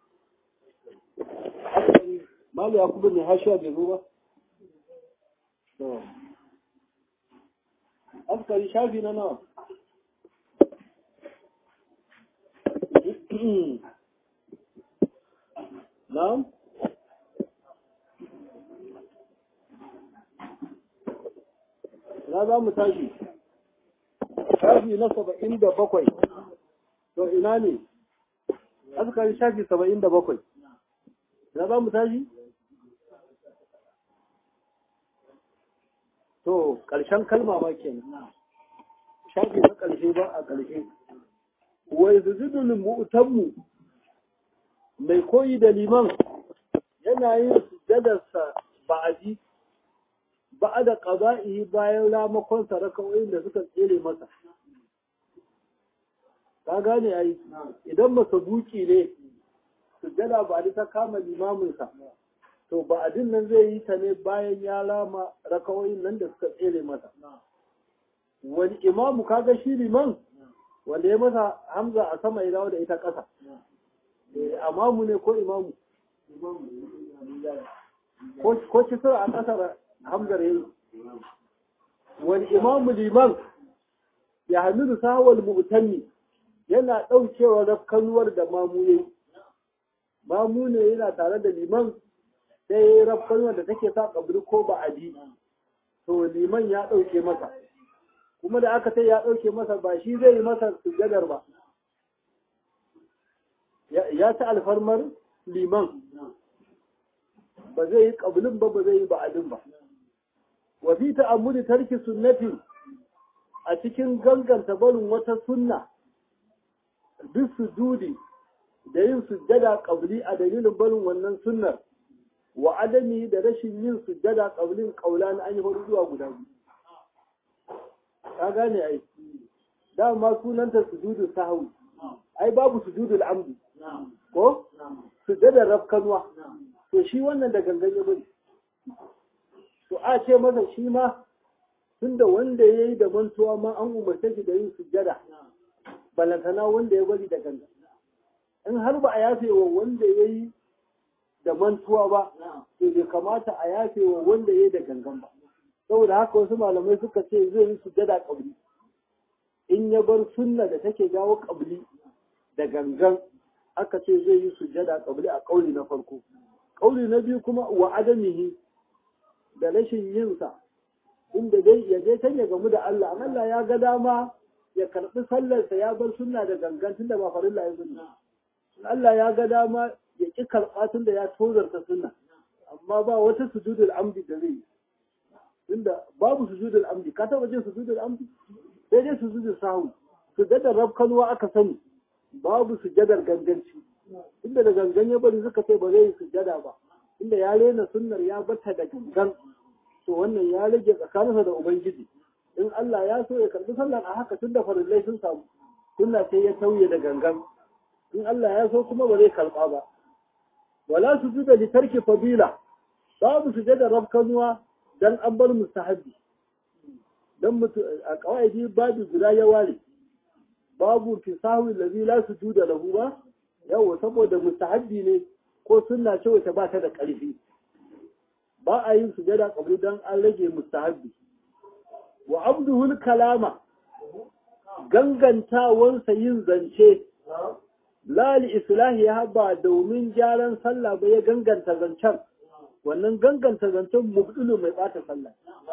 mali ya kuma ne hashiya bai zo ba askari shafi na nawa na'am na za mu tashi shafi na 77 to ina ne askari shafi 77 na za mu tashi to ƙarshen kalma ma kenan shafi na ƙarshe ba a ƙarshe wai zuzudul mu'tammu mai koyi da liman yana yin sujjadarsa ba'adi ba'ada qada'i bayan ramakon sarakawoyin da suka tsere masa ka gane ai idan masabuki ne sujjada ba ta kama limaminsa to ba'adin nan zai yi ta ne bayan ya lama rakawoyin nan da suka tsere masa wani imamu kaga shi liman wanda ya masa hamza a sama ya dawo da ita ƙasa imamu ne ko imamu ko kisra a ƙasar hamzar yayi wani imamu liman ya hamilu sahawal mu'tanni yana ɗaukewa rafkanuwar da mamu yayi mamu ne yana tare da liman sai rafkanuwar da take sa kabri ko ba'adi to liman ya ɗauke masa kuma da aka sai ya ɗauke masa ba shi zai yi masa sujjadar ba ya ci alfarmar liman ba zai yi ƙablin ba zai yi ba'adin ba wa fi ta'ammuli tarki sunnatin a cikin ganganta barin wata sunna duk sujudi da yin sujjada ƙabli a dalilin barin wannan sunnar wa adami da rashin yin sujjada ƙablin ƙaula na an yi zuwa guda biyu ka gane ai dama sunanta sujudu sahwi ai babu sujudul amdi ko sujudar rafkanwa to shi wannan da gangan ya bari to a ce masa shi ma tunda wanda yayi da mantuwa ma an umarce shi da yin sujjada balantana wanda ya bari da gangan in har ba a yafe wa wanda yayi da mantuwa ba to bai kamata a yafe wa wanda yayi da gangan ba saboda haka wasu malamai suka ce zai yi sujjada kabli in ya bar sunna da take jawo kabli da gangan aka ce zai yi sujjada kabli a kauli na farko kauli na biyu kuma wa adamihi da rashin yin sa inda dai ya je can ya gamu da Allah amma Allah ya ga dama ya karbi sallar sa ya bar sunna da gangan tunda ba farilla ya sunna Allah ya ga dama ya ki karba tunda ya tozarta sunna amma ba wata sujudul amdi da zai yi inda babu sujudul amdi ka taba jin sujudul amdi sai dai sujudul sahwi sujudar rabkanwa aka sani babu sujudar ganganci inda da gangan ya bari suka ce ba zai yi sujada ba inda ya rena sunnar ya bata da gangan to wannan ya rage tsakaninsa da ubangiji in Allah ya so ya karbi sallar a haka tunda farillai sun samu sunna sai ya tauye da gangan in Allah ya so kuma ba zai karba ba wala sujuda li tarki fadila babu sujudar rabkanwa dan an bar mustahabi dan mutu a kawaidi babu guda ya ware babu fisahu allazi la sujuda lahu ba yawa saboda mustahabi ne ko sunna ce wata ba ta da ƙarfi ba a yin sujada kabri dan an rage mustahabi wa abduhul kalama gangantawansa yin zance la li islahi ya ba domin gyaran sallah ba ya ganganta zancen wannan ganganta zancen mubdulu mai bata sallah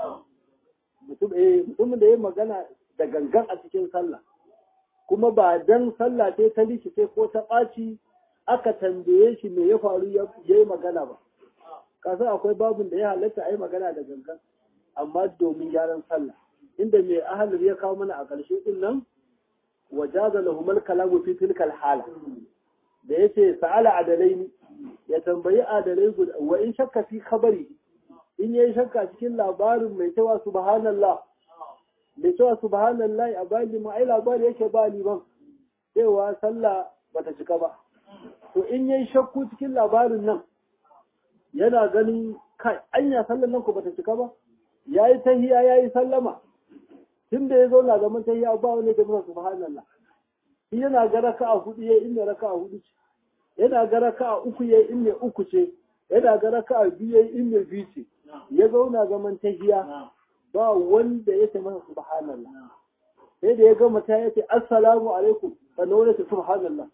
mutumin da ya magana da gangan a cikin sallah kuma ba dan sallah ce ta rikice ko ta ɓaci aka tambaye shi me ya faru ya yi magana ba kasan akwai babun da ya halatta a yi magana da gangan amma domin gyaran sallah inda mai ahalar ya kawo mana a ƙarshe din nan wajaza lahumal kalamu fi tilkal hala da yace sa'ala adalaini ya tambayi adalai guda wa in shakka fi khabari in yayi shakka cikin labarin mai cewa subhanallah mai cewa subhanallah a bali ma ai labari yake ba liman cewa sallah bata cika ba to in yayi shakku cikin labarin nan yana ganin kai anya sallan nan ko bata cika ba yayi tahiyya yayi sallama tunda ya zauna zaman tahiyya ba wani da masa subhanallah shi yana ga raka'a hudu yayi inda raka'a hudu ce yana ga raka'a uku yayi inda uku ce yana ga raka'a biyu yayi inda biyu ce ya zauna zaman tahiyya ba wanda ya ce masa subhanallah sai da ya gama ta yace assalamu alaikum sannan wani ta subhanallah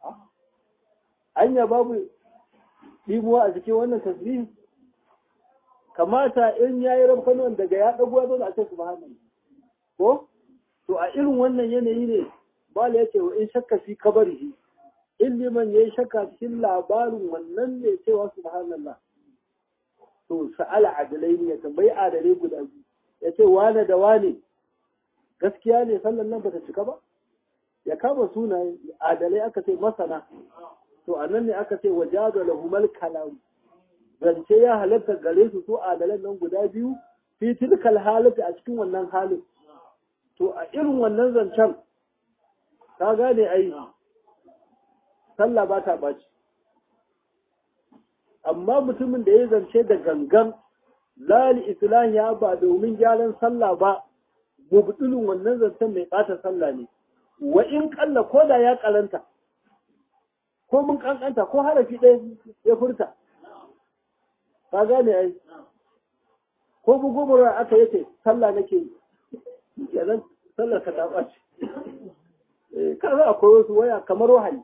anya babu dimuwa a cikin wannan tasbih kamata in yayi rabbanon daga ya dago ya zo a ce subhanallah ko to a irin wannan yanayi ne bala yace wa in shakka fi kabarihi in liman yayi shakka cikin labarin wannan ne cewa subhanallah to sa'ala adalai ne ya tambayi adalai guda biyu yace wane da wane gaskiya ne sallan nan bata cika ba ya kama sunaye adalai aka ce masana to anan ne aka ce wajaza lahumal kalam zance ya halatta gare su su adalan nan guda biyu fi tilkal halati a cikin wannan halin to a irin wannan zancen ka gane ai sallah ba ta baci amma mutumin da ya zance da gangan lali islam ya ba domin gyaran sallah ba mubtilun wannan zancen mai ɓata sallah ne wa in kalla ko da ya karanta ko mun kankanta ko harafi ɗaya ya furta ka gane ai ko bugumura aka yace sallah nake yi kenan sallar ka ta ɓaci kaza akwai wasu waya kamar wahayi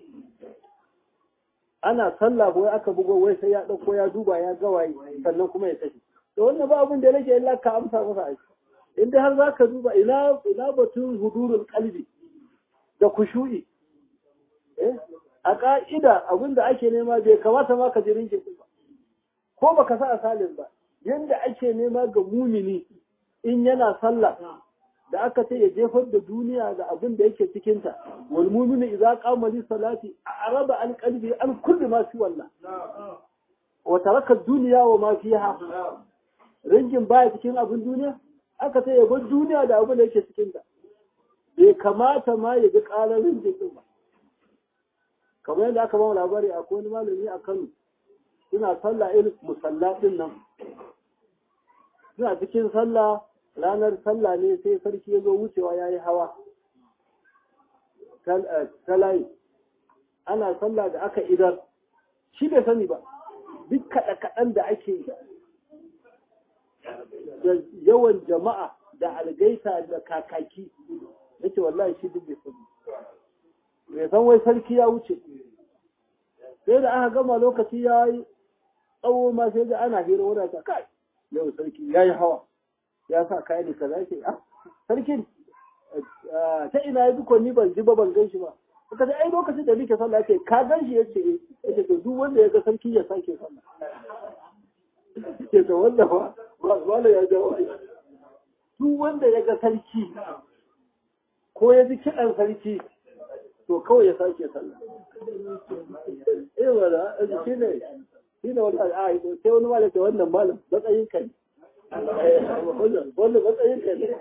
ana sallah ko aka bugo wai sai ya dauko ya duba ya ga waye sannan kuma ya tafi to wannan ba abin da yake illa ka amsa masa ai in dai har zaka duba ina batun hudurul qalbi da khushu'i a ka'ida abin da ake nema bai kamata ma ka jirin ke ba ko baka sa asalin ba yanda ake nema ga mumini in yana sallah da aka ce ya jefar da duniya da abin da yake cikinta wal mu'minu idza qama li salati araba an qalbi an kulli ma fi wallah wa taraka dunya wa ma fiha ringin baya cikin abin duniya aka ce ya bar duniya da abin da yake cikinta bai kamata ma ya ga karar ringin din ba kamar yadda aka ba mu labari akwai wani malami a Kano suna sallah irin musallatin nan suna cikin sallah ranar sallah ne sai sarki ya zo wucewa ya yi hawa ta layi ana sallah da aka idar shi bai sani ba duk kaɗe-kaɗen da ake yi da yawan jama'a da algaita da kakaki yake wallahi shi duk bai sani bai san wai sarki ya wuce sai da aka gama lokaci ya yi tsawo ma sai da ana hira wadata kai yau sarki ya yi hawa ya sa kayan da kaza ke sarkin ta ina ya duka ni ban ji ba ban gan shi ba suka ce ai lokacin da nake sallah ce ka gan shi yace yace to duk wanda ya ga sarki ya sake sallah yace to wanda ba wala ya jawo ai duk wanda ya ga sarki ko ya ji kidan sarki to kawai ya sake sallah wala shine wala ai sai wani malam ce wannan malam matsayin kai wanda matsayin ka ne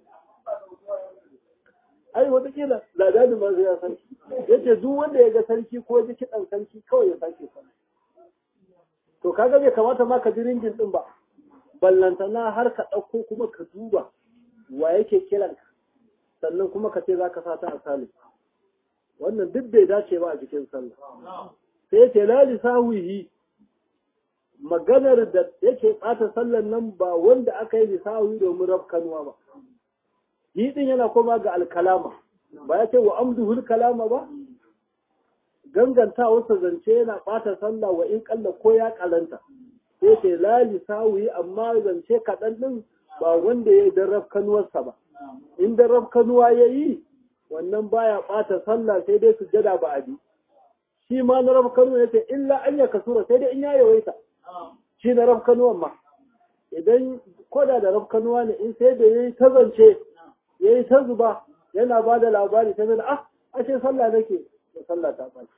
ai watakila ladani ma zai ya sarki yace duk wanda ya ga sarki ko ya kiɗan sarki kawai ya sake sarki to kaga bai kamata ma ka ji ringin din ba ballantana har ka ɗauko kuma ka duba wa yake kiran ka sannan kuma ka ce za ka sata a salih wannan duk bai dace ba a cikin sallah sai yace la lisawihi maganar da yake ɓata sallan nan ba wanda aka yi lisawi domin rafkanuwa ba. Yi ɗin yana koma ga alkalama, ba ya ce wa amduhul kalama ba? Ganganta wasu zance yana ɓata sallah wa in ƙalla ko ya ƙalanta. Sai ce la lisawi amma zance kaɗan ɗin ba wanda ya yi don rafkanuwarsa ba. In don rafkanuwa ya yi, wannan baya ɓata sallah sai dai sujjada ba a bi. Shi ma na rafkanuwa ya ce illa an ya kasura sai dai in ya yawaita. Shi na rafkanuwan ma idan koda da rafkanuwa ne in sai da ya yi ta zance ya yi ta zuba yana ba da labari ta zana ashe sallah nake da sallah ta ɓaci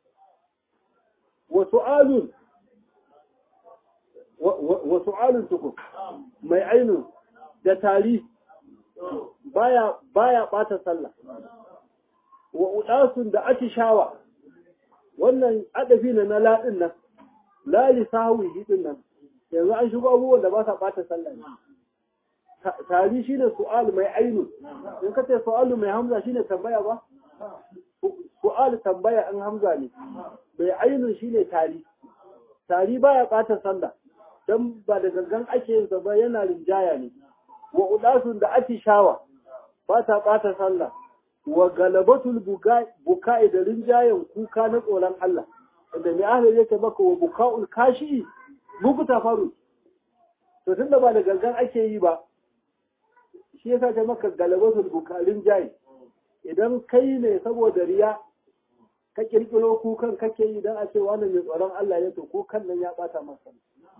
wasu alun tukun mai ainu da tari baya ɓata sallah wa udasun da atishawa wannan adafi na laɗin nan lali sahawi hidin nan yanzu an shigo abubuwan da ba sa ɓata sallah ne tari shine su'al mai ainu in ka ce su'alu mai hamza shine tambaya ba su'al tambaya an hamza ne mai ainu shine tari baya ɓata sallah dan ba da gangan ake yin ba yana rinjaya ne wa udasun da atishawa ba ta ɓata sallah wa galabatul buka'i da rinjayen kuka na tsoron Allah da mai ahli yake maka wa buka'ul kashi bukuta faru to tunda ba da gangan ake yi ba shi yasa ta maka galabatul bukarin jayi idan kai ne saboda riya ka kirkiro kukan kake yi dan a ce wannan mai tsoron Allah ne to kukan nan ya bata masa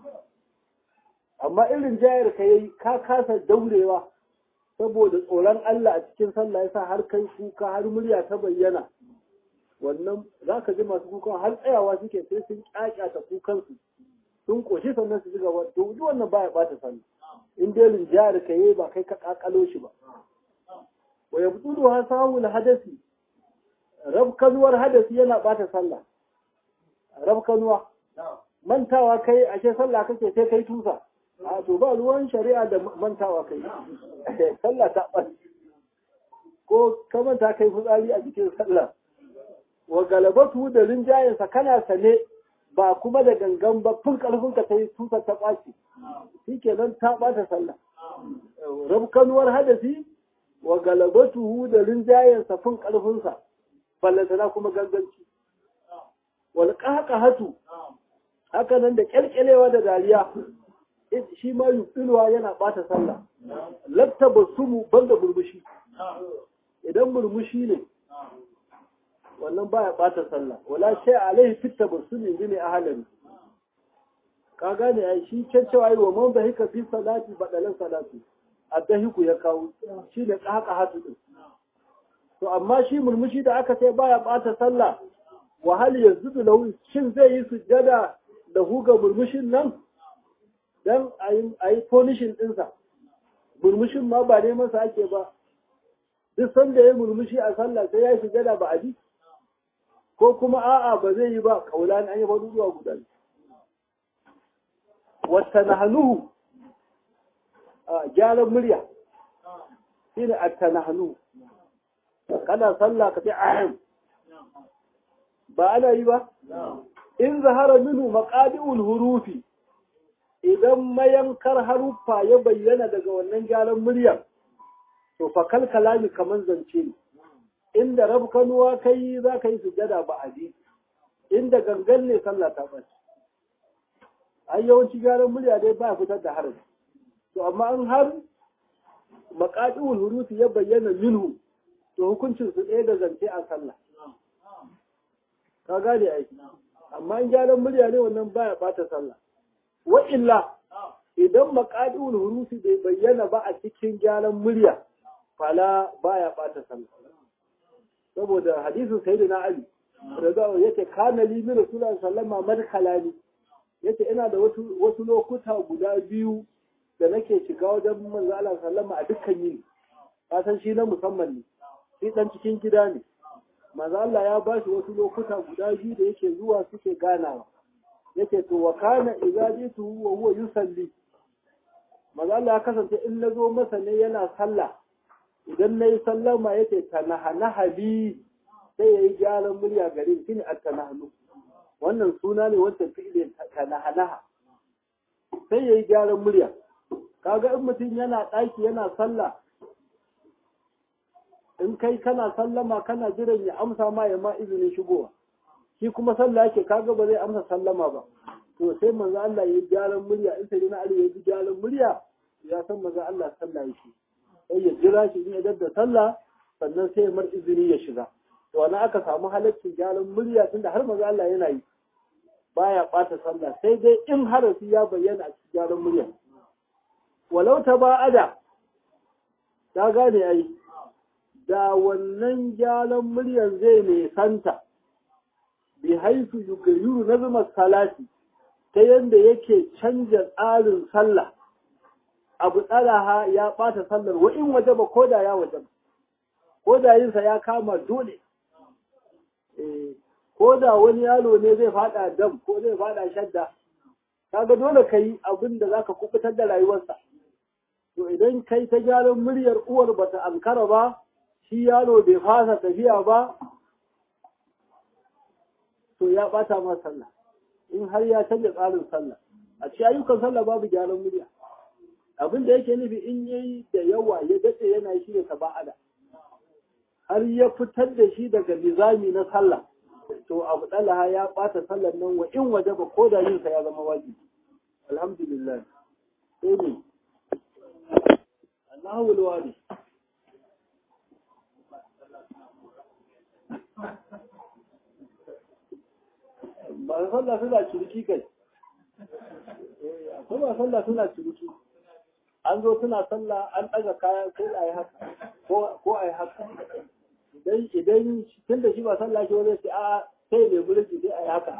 amma irin jayar ka yayi ka kasa daurewa saboda tsoron Allah a cikin sallah yasa har kai kuka har murya ta bayyana wannan za ka ji masu kukan har tsayawa suke sai sun ƙyaƙyata kukansu sun ƙoshi sannan su ji gaba to duk wannan baya ɓata sallah in dai rinjayar ka yi ba kai ka ƙaƙalo shi ba wa yabtudu ha sawul hadasi rabkanuwar hadasi yana ɓata sallah rabkanuwa mantawa kai ashe sallah kake sai kai tusa a to ba ruwan shari'a da mantawa kai sallah ta ɓaci ko ka manta kai fitsari a cikin sallah wa galabatu da rinjayensa kana sane ba kuma da gangan ba fin karfin ka sai tusa ta ɓaci shikenan ta ɓata sallah rabkanuwar hadasi wa galabatu da rinjayensa fin karfinsa ballantana kuma ganganci wal qahqahatu haka nan da kyalkyalewa da dariya shi ma yubtilwa yana bata sallah latta basumu banda burmushi idan burmushi ne wannan baya bata sallah wala shay alaihi fit tabassum bi ahlan ka gane ai shi cewa ai wa man bahika fi salati badalan salati addahiku ya kawo shi ne qahqahatu din to amma shi murmushi da aka sai baya bata sallah wa hal yazdu lahu shin zai yi sujjada da huga murmushin nan dan ayi polishin dinsa murmushin ma ba ne masa ake ba duk sanda ya murmushi a sallah sai ya sujjada ba aji ko kuma a'a ba zai yi ba kaulan an yi ba duwa guda wata nahnuhu gyaran murya shine at-tanahnu kana sallah ka ce ahim ba ana yi ba in zahara minhu maqadi'ul hurufi idan mayankar haruffa ya bayyana daga wannan gyaran muryar to fa kal kalami kaman zance ne inda rabkanuwa kai za ka yi sujada ba aji inda gangan ne sallah ta bace ai yawanci gyaran murya dai ba fitar da harafi to amma an har maqadi'ul hurufi ya bayyana minhu to hukuncin su ɗaya da zance a sallah ka gane ai amma in gyaran murya ne wannan baya bata sallah wa illa idan maqadi'ul hurufi bai bayyana ba a cikin gyaran murya fala baya bata sallah saboda hadisin sayyidina ali radiyallahu yace kana li min rasulullahi sallallahu alaihi wasallam yace ina da wasu lokuta guda biyu da nake shiga wajen manzo Allah sallallahu a dukkan yini ka san shi na musamman ne shi dan cikin gida ne manzo Allah ya ba shi wasu lokuta guda biyu da yake zuwa suke ganawa yake to wa kana idza jitu wa huwa yusalli manzo Allah ya kasance in nazo masa ne yana sallah idan nayi sallama yake tanahana bi sai yayi gyaran murya gare shi ne at-tanahnu wannan suna ne wanda fi'ilin tanahana sai yayi gyaran murya kaga in mutum yana daki yana sallah in kai kana sallama kana jiran ya amsa ma ya ma izinin shigowa shi kuma sallah yake kaga ba zai amsa sallama ba to sai manzo Allah ya gyaran murya in sai na Ali ya ji gyaran murya ya san manzo Allah sallah yake sai ya jira shi ne da sallah sannan sai ya mar izini ya shiga to wannan aka samu halaccin gyaran murya tunda har manzo Allah yana yi baya bata sallah sai dai in harafi ya bayyana a cikin gyaran murya walau taba'ada ta gane ai da wannan gyaran muryar zai ne santa bi haifu yugayiru nazmar salati ta yanda yake canja tsarin sallah abu tsalaha ya bata sallar wa in wajaba koda ya wajaba koda yinsa ya kama dole koda wani yaro ne zai fada dam ko zai fada shadda kaga dole kai abin da zaka kubutar da rayuwarsa to idan kai ta gyaran muryar uwar bata ankara ba shi yaro bai fasa tafiya ba to ya bata ma sallah in har ya canja tsarin sallah a cikin ayyukan sallah babu gyaran murya abin da yake nufi in yayi da yawa ya dace yana shi ne taba'ada har ya fitar da shi daga nizami na sallah to abu dalaha ya bata sallar nan wa in wajaba ko da yin sa ya zama wajibi alhamdulillah sai ne Allahu alwali ba sallah suna ciniki kai akwai ba sallah suna ciniki an zo suna sallah an ɗaga kayan sai a yi haka ko a yi haka idan tun da shi ba sallah ke wani sai a sai mai mulki sai a yi haka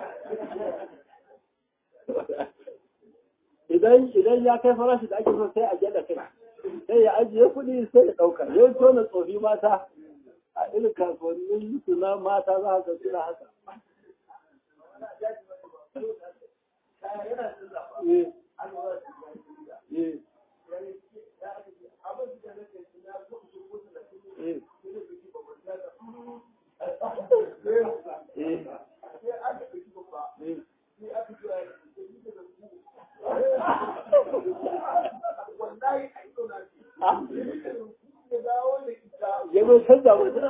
idan ya kai farashi da ake so sai a gyada kai sai ya ajiye kuɗi sai ya ɗauka yau tona tsofi mata a irin kasuwannin suna mata za ka suna haka ya zo canza mutu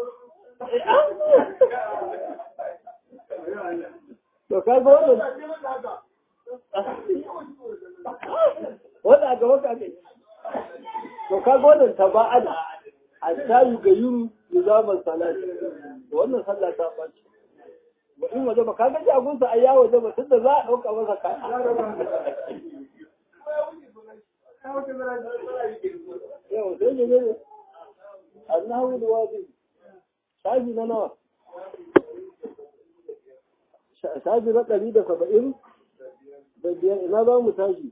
to ka ga wannan wanda ga wanda kai to ka ga wannan taba'ada asayu ga yuru zaman salati wannan sallah ta bace ba in waje ba ka ga jagun sa ayya waje ba tunda za a dauka masa kai yau dai ne annahu alwadi shafi na nawa shafi na 170 da biyar ina za mu tashi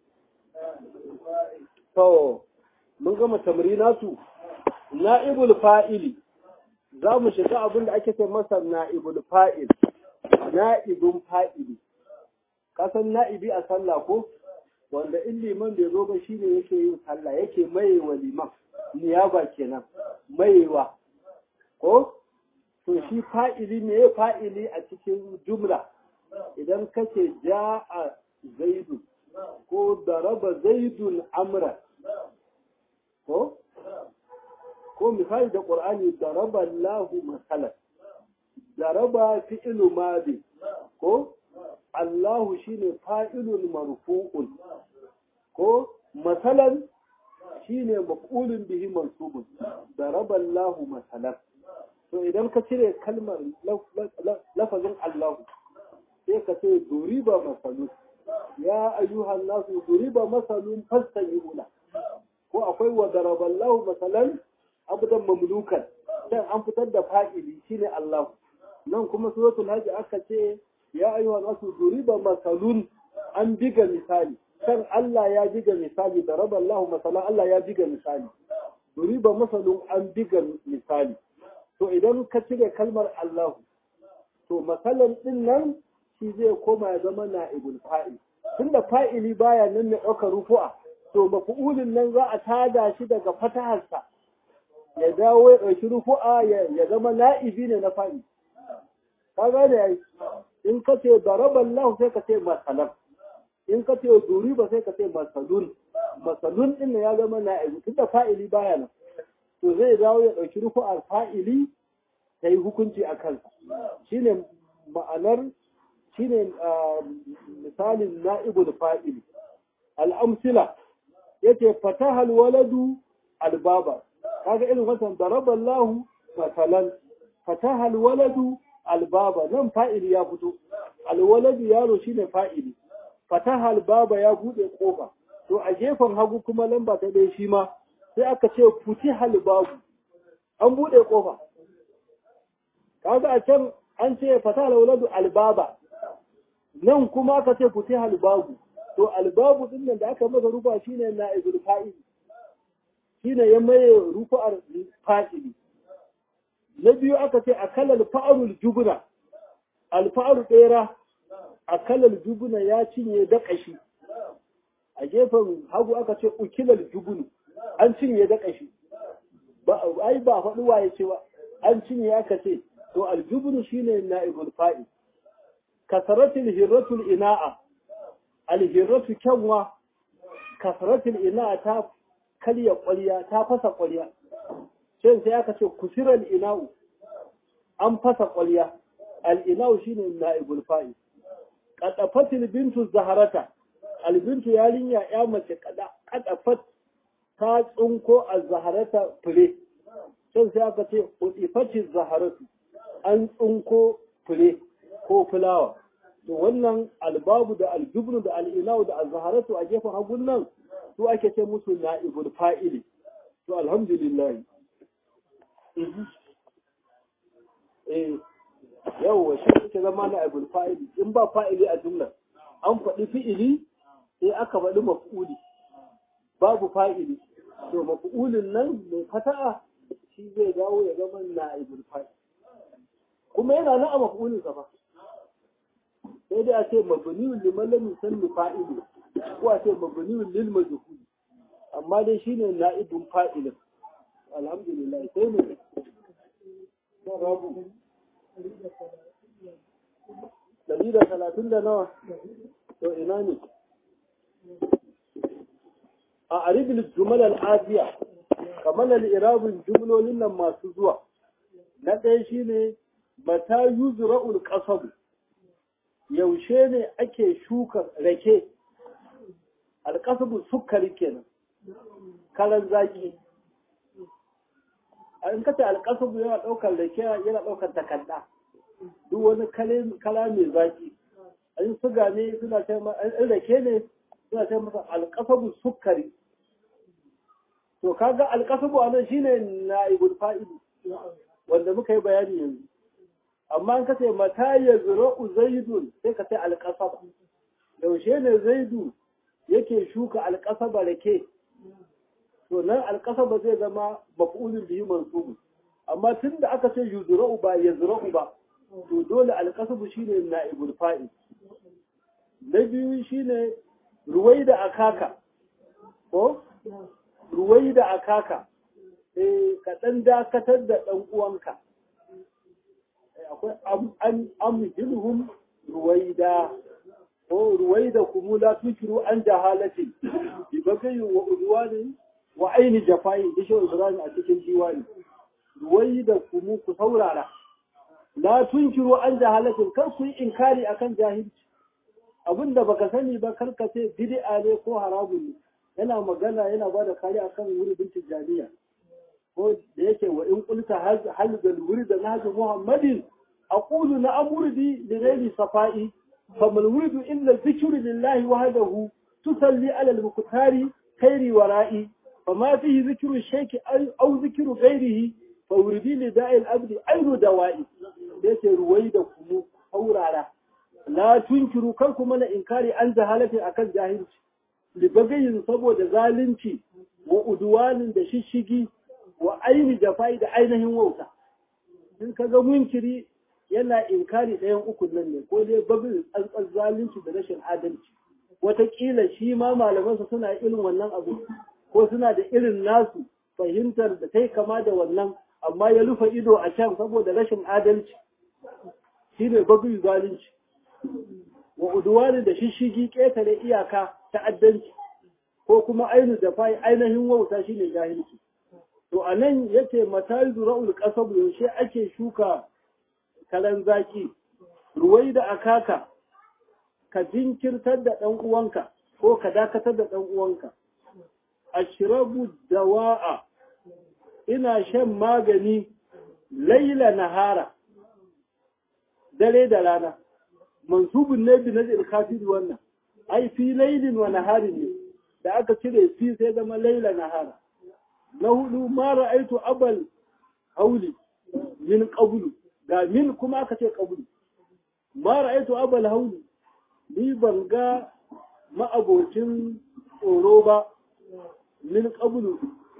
to mun gama tamrinatu na'ibul fa'ili za mu shiga abin da ake ce masa na'ibul fa'il na'ibun fa'ili kasan na'ibi a sallah ko wanda in liman bai zo ba shine yake yin sallah yake maiwa liman niyaba kenan maiwa ko to shi fa'ili ne fa'ili a cikin jumla idan kace ja'a zaidu ko daraba zaidun amra ko misali da qur'ani daraba Allahu masalan daraba fi'lu madi ko Allahu shine fa'ilun marfu'un ko masalan shine maf'ulun bihi mansubun daraba Allahu masalan to idan ka cire kalmar lafazin Allahu sai ka ce duriba masalun ya ayyuhan nasu duriba masalun fastami'una ko akwai wa daraba Allahu masalan abdan mamlukan dan an fitar da fa'ili shine Allah nan kuma suratul hajj aka ce ya ayyuhan nasu duriba masalun an diga misali kan Allah ya diga misali daraba Allahu masalan Allah ya diga misali duriba masalun an diga misali to idan ka cire kalmar Allah to masalan din nan shi zai koma ya zama na'ibul fa'il tunda fa'ili baya nan ne ɗaukar rufu'a to maf'ulin nan za a tada shi daga fataharsa ya dawo ya ɗauki rufu'a ya zama na'ibi ne na fa'il ka gane yayi in ka ce daraballahu sai ka ce masalan in ka ce duriba sai ka ce masalun masalun din ya zama na'ibi tunda fa'ili baya nan to zai dawo ya ɗauki rufu'ar fa'ili ta yi hukunci a kansa shine ma'anar shine misalin na'ibul fa'ili al'amsila yace fataha alwaladu albaba kaga irin wannan daraballahu masalan fataha alwaladu albaba nan fa'ili ya fito alwaladu yaro shine fa'ili fataha albaba ya bude kofa to a gefen hagu kuma lamba ta dai shi ma sai aka ce futiha albabu an bude kofa kaga a can an ce fataha alwaladu albaba nan kuma aka ce futiha albabu to albabu din nan da aka masa rufa shine na'ibul fa'il shine ya maye rufa'ar fa'ili na biyu aka ce akalal fa'arul jubna alfa'aru ɗera akalal jubna ya cinye da kashi a gefen hagu aka ce ukilal jubnu an cinye da kashi ba ai ba faɗi waye ce ba an cinye aka ce to aljubnu shine na'ibul fa'il kasaratul hirratul ina'a alhirratu kyanwa kasaratul ina'a ta kalya ƙwalya ta fasa ƙwalya sai aka ce kusiral ina'u an fasa ƙwalya al-ina'u shine na'ibul fa'il qadafatil bintu zaharata al-bintu yarinya ya mace qadafat ta tsunko az-zaharata fure sai aka ce udifatiz zaharatu an tsunko fure ko fulawa to wannan albabu da aljubnu da al'ina'u da az-zaharatu a gefen hagun nan su ake ce musu na'ibul fa'ili to alhamdulillah yawwa shi yake zama na'ibul fa'ili in ba fa'ili a jumla an faɗi fi'ili sai aka faɗi maf'uli babu fa'ili to maf'ulin nan mai fata'a shi zai dawo ya zama na'ibul fa'ili kuma yana nan a maf'ulin sa ba sai dai a ce mabniyun liman lam yusammi fa'ilu ko a ce mabniyun lil majhul amma dai shine na'ibun fa'ilin alhamdulillah sai ne na rabu 130 da nawa to ina ne a aribul jumal al-atiya kamar al-irabul jumlolin nan masu zuwa na ɗaya shine mata yuzra'ul qasab yaushe ne ake shuka rake al-qasab sukari kenan kalan zaki in kace al-qasab yana daukar rake yana daukar takarda duk wani kala mai zaki in suga ne suna ce in rake ne suna ce masa al-qasab sukari to kaga al-qasab anan shine naibul fa'il wanda muka yi bayani yanzu amma an kace mata yazra'u zaidun sai ka ce al-qasab yaushe ne zaidu yake shuka al-qasaba rake to nan al-qasaba zai zama maf'ulun bihi mansub amma tunda aka ce yuzra'u ba yazra'u ba to dole al-qasabu shine naibul fa'il na biyu shine ruwaida akaka ko ruwaida akaka ka dan dakatar da dan uwanka akwai amhilhum ruwaida ko ruwaida kum la tukiru an jahalati bi bakai wa udwani wa aini jafai da shi Ibrahim a cikin diwani ruwaida kum ku saurara la tunkiru an jahalatin kar ku yi inkari akan jahilci abinda baka sani ba kar ka ce bid'a ne ko haramun ne yana magana yana bada kari akan wurin tijaniya ko da yake wa in qulta hal bil wurid nahju muhammadin aqulu na amurdi li ghayri safai famal wurid illa dhikru lillahi wahdahu tusalli ala al muqtari khairi wara'i fama fihi dhikru shaykh aw dhikru ghayrihi fa wuridi li da'i al abdi ayru dawa'i da yake ruwai da kuma haurara la tunkiru kar kuma na inkari an jahalatin akan jahilci libagayin saboda zalunci wa udwanin da shishigi wa aini jafai da ainihin wauta in kaga munkiri yana inkari ɗayan ukun nan ne ko dai bagin tsantsar zalunci da rashin adalci wataƙila shi ma malamansa suna irin wannan abu ko suna da irin nasu fahimtar da kai kama da wannan amma ya rufe ido a can saboda rashin adalci shi ne bagin zalunci wa udwani da shishigi ƙetare iyaka ta'addanci ko kuma ainu da fa'i ainihin wauta shi ne jahilci to a nan ya ce mata zura'ul ƙasab yaushe ake shuka kalan zaki ruwai da akaka ka jinkirtar da ɗan uwanka ko ka dakatar da ɗan uwanka ashrabu dawa'a ina shan magani laila nahara dare da rana mansubun ne bi nazil kafir wannan ai fi lailin wa naharin ne da aka cire fi sai zama laila nahara na hudu ma ra'aitu abal hauli min qablu ga min kuma aka ce qablu ma ra'aitu abal hauli ni ban ga ma'abocin tsoro ba min qablu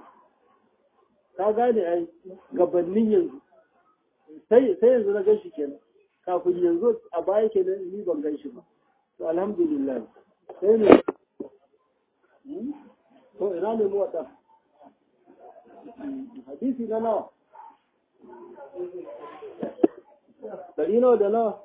ka gane ai gabanin yanzu sai yanzu na gan shi kenan kafin yanzu a baya kenan ni ban gan shi ba to alhamdulillah sai ne to ina ne mu wata hadisi na nawa dari nawa da nawa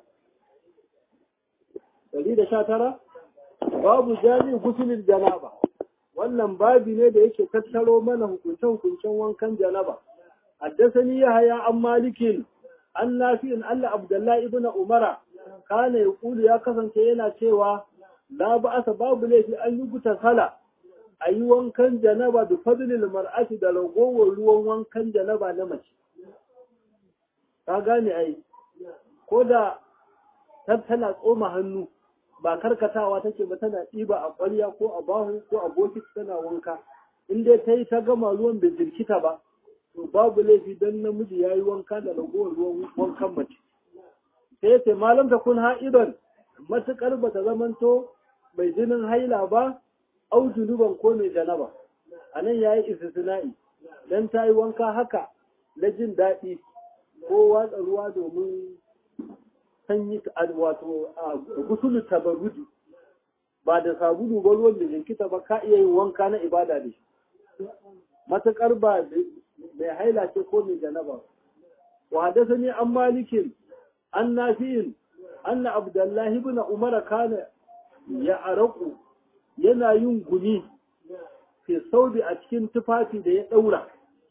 119 babu jami'in gusulin janaba wannan babi ne da yake tattaro mana hukuncen wankan janaba haddasani yahya an malikin an nafi'in Allah Abdullahi ibn Umara kana yaqulu ya kasance yana cewa la ba'asa babu laifi an yi guta sala ayi wankan janaba da fadlil mar'ati da ragowar ruwan wankan janaba na mace ka gane ai ko da tana tsoma hannu ba karkatawa take ba tana ɗiba a ƙwarya ko a bahu ko a bokiti tana wanka in dai ta yi ta gama ruwan bai jirkita ba to babu laifi don namiji ya yi wanka da ragowar ruwan wankan mace sai ce malam ta kun ha'idan matuƙar ba ta zamanto mai jinin haila ba au junuban ko mai janaba a nan ya yi istisna'i don ta yi wanka haka na jin daɗi ko watsa ruwa domin sanyi wato gusulu tabarrudi ba da sabulu ba ruwan da jinkita ba ka iya yin wanka na ibada da shi matakar ba mai haila ce ko mai janaba wa hadathani an malikin an nafi'in anna abdullahi ibn umar kana ya araku yana yin gumi fi saudi a cikin tufafi da ya daura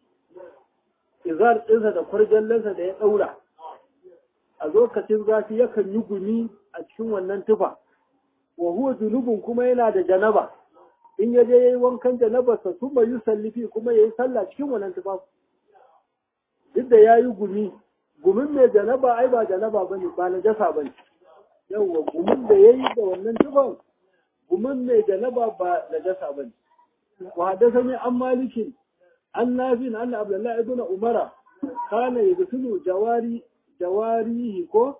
izar ɗinsa da kwarjallansa da ya daura a lokacin zafi yakan yi gumi a cikin wannan tufa wa huwa junubun kuma yana da janaba in ya je yayi wankan janabarsa su bai yusallifi kuma yayi sallah cikin wannan tufa duk da yayi gumin mai janaba ai ba janaba bane ba najasa bane yawa gumin da yayi da wannan tufan gumin mai janaba ba najasa bane wa hadathani an malikin an nafin anna abdullah ibn umara kana yadkhulu jawarihi ko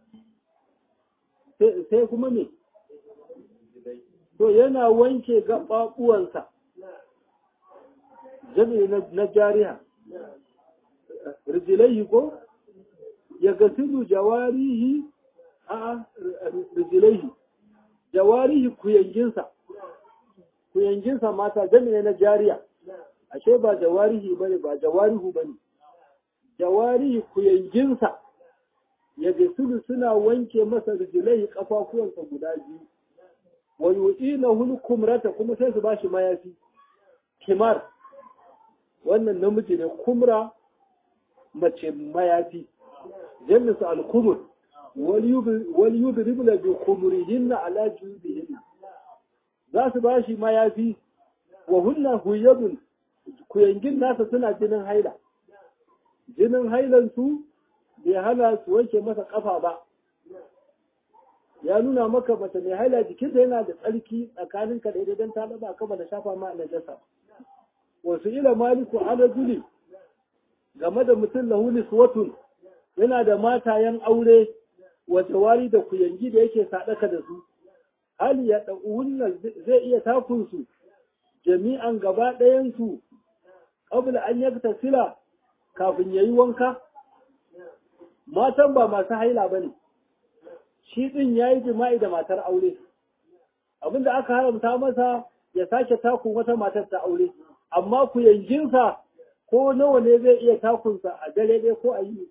sai kuma me to yana wanke gaɓaɓuwansa jami'i na jariha rijilaihi ko ya gasilu jawarihi rijilaihi jawarihi kuyanginsa mata jami'i na jariya ashe ba jawarihi bane ba jawarihu bane jawarihi kuyanginsa ya gasilu suna wanke masa rijilaihi kafafuwansa guda biyu wa yu'inahu kumrata kuma sai su bashi mayafi kimar wannan namiji ne kumra mace mayafi jannatu al-kumur wal yudribna bi khumurihinna ala jubihinna za su bashi mayafi wa hunna huyadun kuyangin nasa suna jinin hailan su bai hana su wanke masa kafa ba ya nuna maka mace mai haila jikinta yana da tsarki tsakaninka da idan ta daba ka ba da shafa ma najasa wasu ila maliku ala juli game da mutum lahu niswatun yana da matayen aure wace wari da kuyangi da yake sadaka da su hali ya dauhunna zai iya takun su jami'an gaba ɗayan su qabla an yaktasila kafin yayi wanka matan ba masu haila bane shi ɗin ya yi jima'i da matar aure abinda aka haramta masa ya sake takun wata matar ta aure amma ku yankinsa ko nawa ne zai iya takunsa a dare ɗaya ko a yi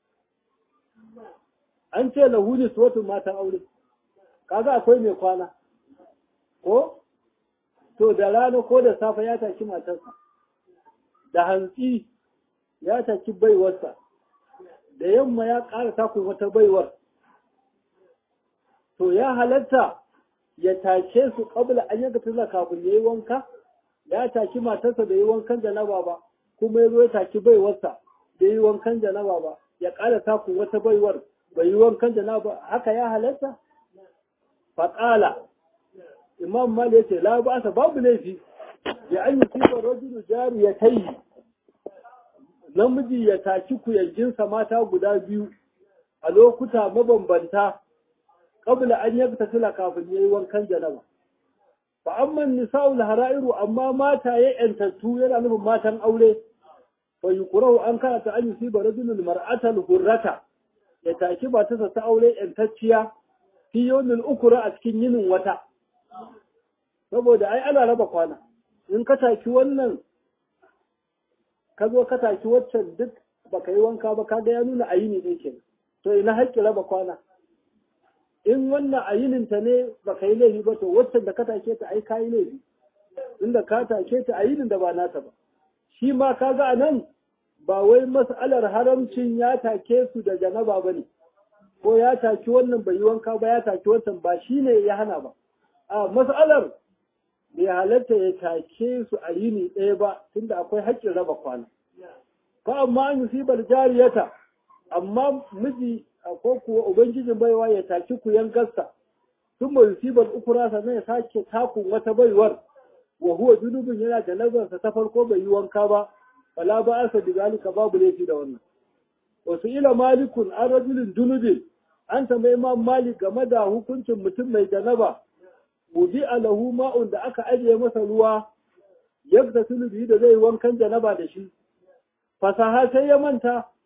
an ce lahuni suwatun matan aure kaga akwai mai kwana ko to da rana ko da safe ya taki matarsa da hantsi ya taki baiwarsa da yamma ya ƙara takun wata baiwar to ya halatta ya take su kabla an yaga tilla kafin yayi wanka ya taki matarsa da yi wankan janaba ba kuma yazo ya taki baiwarsa da yi wankan janaba ba ya ƙara taku wata baiwar bai yi wankan janaba haka ya halatta faqala imam mali yace la ba sa babu laifi ya an yi sifa rajulu jariyatayi namiji ya taki kuyajinsa mata guda biyu a lokuta mabambanta qabla an yabtasila kafin yayi wankan janaba fa amma nisa'ul hara'iru amma mata ya yantattu yana nufin matan aure fa yuqra'u an kana ta an yusiba rajulul mar'atal hurrata ya taki ba ta aure yantacciya fi yawmil ukra a cikin yinin wata saboda ai ana raba kwana in ka taki wannan ka zo ka taki waccan duk baka yi wanka ba kaga ya nuna ayini ne kenan to ina haƙƙi raba kwana in wannan ayininta ne baka yi laifi ba to waccan da ka take ta ai kayi laifi inda ka take ta ayinin da ba nata ba shi ma kaga anan ba wai mas'alar haramcin ya take su da janaba bane ko ya take wannan bai yi wanka ba ya take wancan ba shine ya hana ba a mas'alar bai halatta ya take su ayini ɗaya ba tunda akwai haƙƙin raba kwana fa amma an yusibar jariyata amma miji ko kuwa ubangijin baiwa ya taki ku yankarsa sun mai yusibar ukura sannan ya sake takun wata baiwar wa huwa junubin yana da nazarsa ta farko bai yi wanka ba fala ba asa bi zalika babu laifi da wannan wasu ila malikun an rajulin junubin an tambayi imam malik game da hukuncin mutum mai janaba wudi alahu ma'un da aka ajiye masa ruwa yadda tulubi da zai wankan janaba da shi fasaha sai ya manta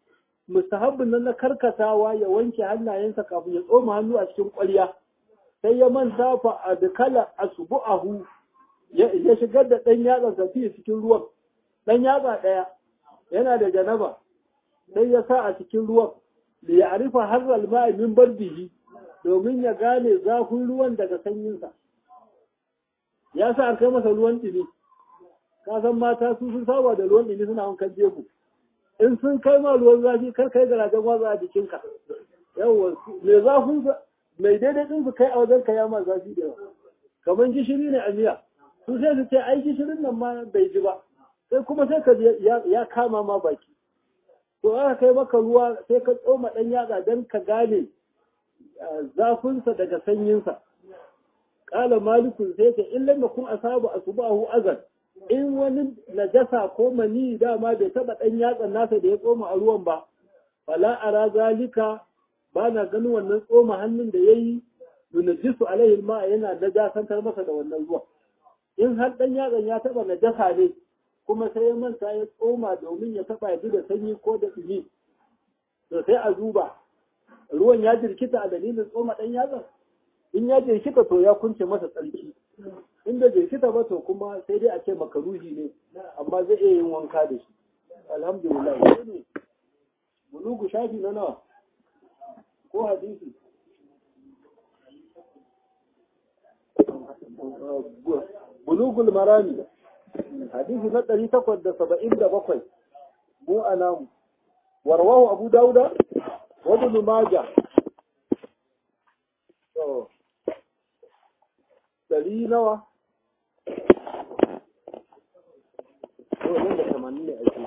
mustahabbin nan na karkatawa ya wanke hannayensa kafin ya tsoma hannu a cikin ƙwarya sai ya manta fa adkala asbu'ahu ya shigar da ɗan yatsan safi cikin ruwan ɗan yatsa ɗaya yana da janaba sai ya sa a cikin ruwan da ya arifa harral ma'i min bardihi domin ya gane zafin ruwan daga sanyinsa ya sa an kai masa ruwan ɗumi ka san mata su sun saba da ruwan ɗumi suna wankan jego in sun kai ma ruwan zafi kar kai garajen watsa a jikinka yawwa mai zafin mai daidai ɗin su kai a wajen ka ya ma zafi da yawa kamar gishiri ne a miya su sai su ce ai gishirin nan ma bai ji ba sai kuma sai ka ya kama ma baki to aka kai maka ruwa sai ka tsoma ɗan yatsa don ka gane zafinsa daga sanyinsa ƙala malikun sai ka illan da kun asabu asubahu azan in wani najasa ko mani dama bai taɓa ɗan yatsan nasa da ya tsoma a ruwan ba fala ara zalika ba na ganin wannan tsoma hannun da ya yi yunajisu alaihi ma yana najasantar masa da wannan ruwan in har ɗan yatsan ya taɓa najasa ne kuma sai ya manta ya tsoma domin ya taɓa ya da sanyi ko da ɗumi to sai a duba ruwan ya jirkita a dalilin tsoma ɗan yatsan in ya jirkita to ya kunce masa tsarki in da jirkita ba to kuma sai dai a ce makaruhi ne amma zai iya yin wanka da shi alhamdulillah ne bulugu shafi na nawa ko hadisi bulugul marami hadisi na 877 mu anamu warwahu abu dauda wa ibn majah to dari nawa to nan da 80 ne ake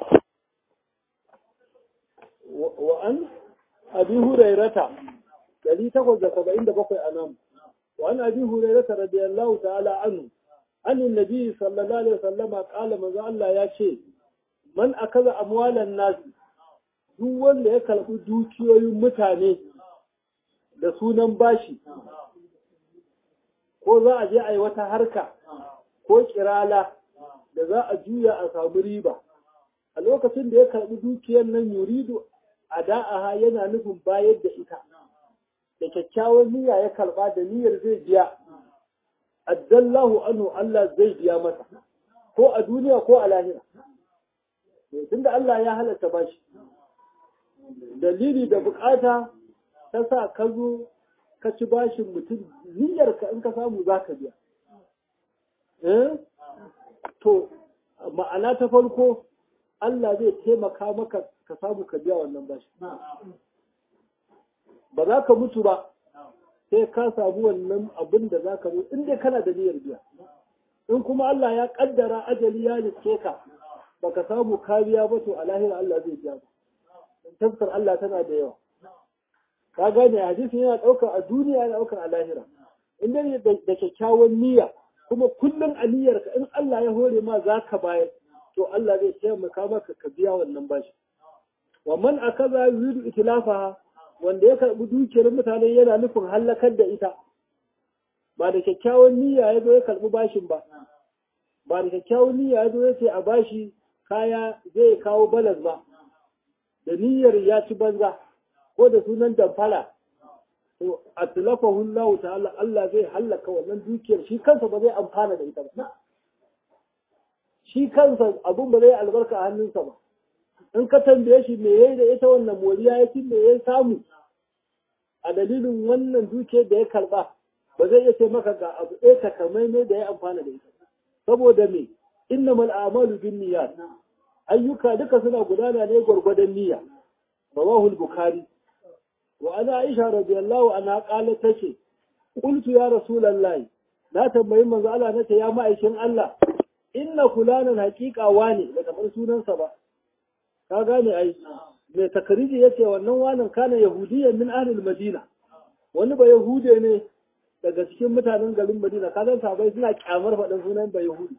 wa an abi hurairata 877 anamu wa an abi hurairata radiyallahu ta'ala anhu عن النبي صلى الله عليه وسلم قال manzo Allah ya ce man akaza amwalan nas duk wanda ya karbi dukiyoyin mutane da sunan bashi ko za a je a yi wata harka ko kirala da za a juya a samu riba a lokacin da ya karbi dukiyar nan yuridu ada'aha yana nufin bayar da ita da kyakkyawan niyya ya karba da niyyar zai biya addallahu anhu Allah zai biya masa ko a duniya ko a lahira tunda Allah ya halatta bashi dalili da bukata ta sa ka zo ka ci bashin mutum niyyarka in ka samu za ka biya to ma'ana ta farko Allah zai taimaka maka ka samu ka biya wannan bashi ba za ka mutu ba sai ka samu wannan abin da za ka zo inda kana da niyyar biya in kuma Allah ya kaddara ajali ya nike ka baka samu kariya ba to a lahira Allah zai biya ba tafsir Allah tana da yawa ka gane hadisi yana daukar a duniya yana daukar a lahira inda ne da kyakkyawan niyya kuma kullum a niyyar ka in Allah ya hore ma za ka bayar to Allah zai taimaka maka ka biya wannan bashi wa man akaza yuridu itlafaha wanda ya karɓi dukiyar mutane yana nufin hallakar da ita ba da kyakkyawan niyya ya zo ya karɓi bashin ba ba da kyakkyawan niyya ya zo ya ce a bashi kaya zai kawo balas ba da niyyar ya ci banza ko da sunan damfara to atlafahu Allah ta'ala Allah zai hallaka wannan dukiyar shi kansa ba zai amfana da ita ba shi kansa abun ba zai albarka a hannunsa ba in ka tambaye shi me yayi da ita wannan moriya ya me ya samu a dalilin wannan duke da ya karba ba zai iya ce maka ga abu ɗaya takamaimai da ya amfana da ita saboda me innamal a'malu binniyat ayyuka duka suna gudana ne gwargwadon niyya rawahu al-bukhari wa ana aisha radiyallahu anha qalat tace qultu ya rasulullahi na tambayi manzo Allah nace ya ma'aikin Allah inna fulanan haqiqa wani da kamar sunansa ba ka gane ai mai takariji yace wannan wanan kana yahudiyyan min ahlil madina wani ba yahude ne daga cikin mutanen garin Madina ka san sabai suna kyamar faɗin sunan ba yahudi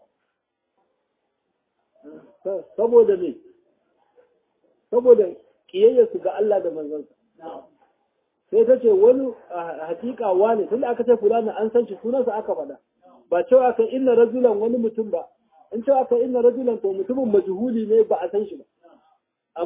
saboda me saboda kiyayya su ga Allah da manzansa sai ta ce wani hakika wani tunda aka ce fulani an san shi sunansa aka faɗa ba cewa aka inna rajulan wani mutum ba in cewa aka inna rajulan to mutumin majhuli ne ba a san shi ba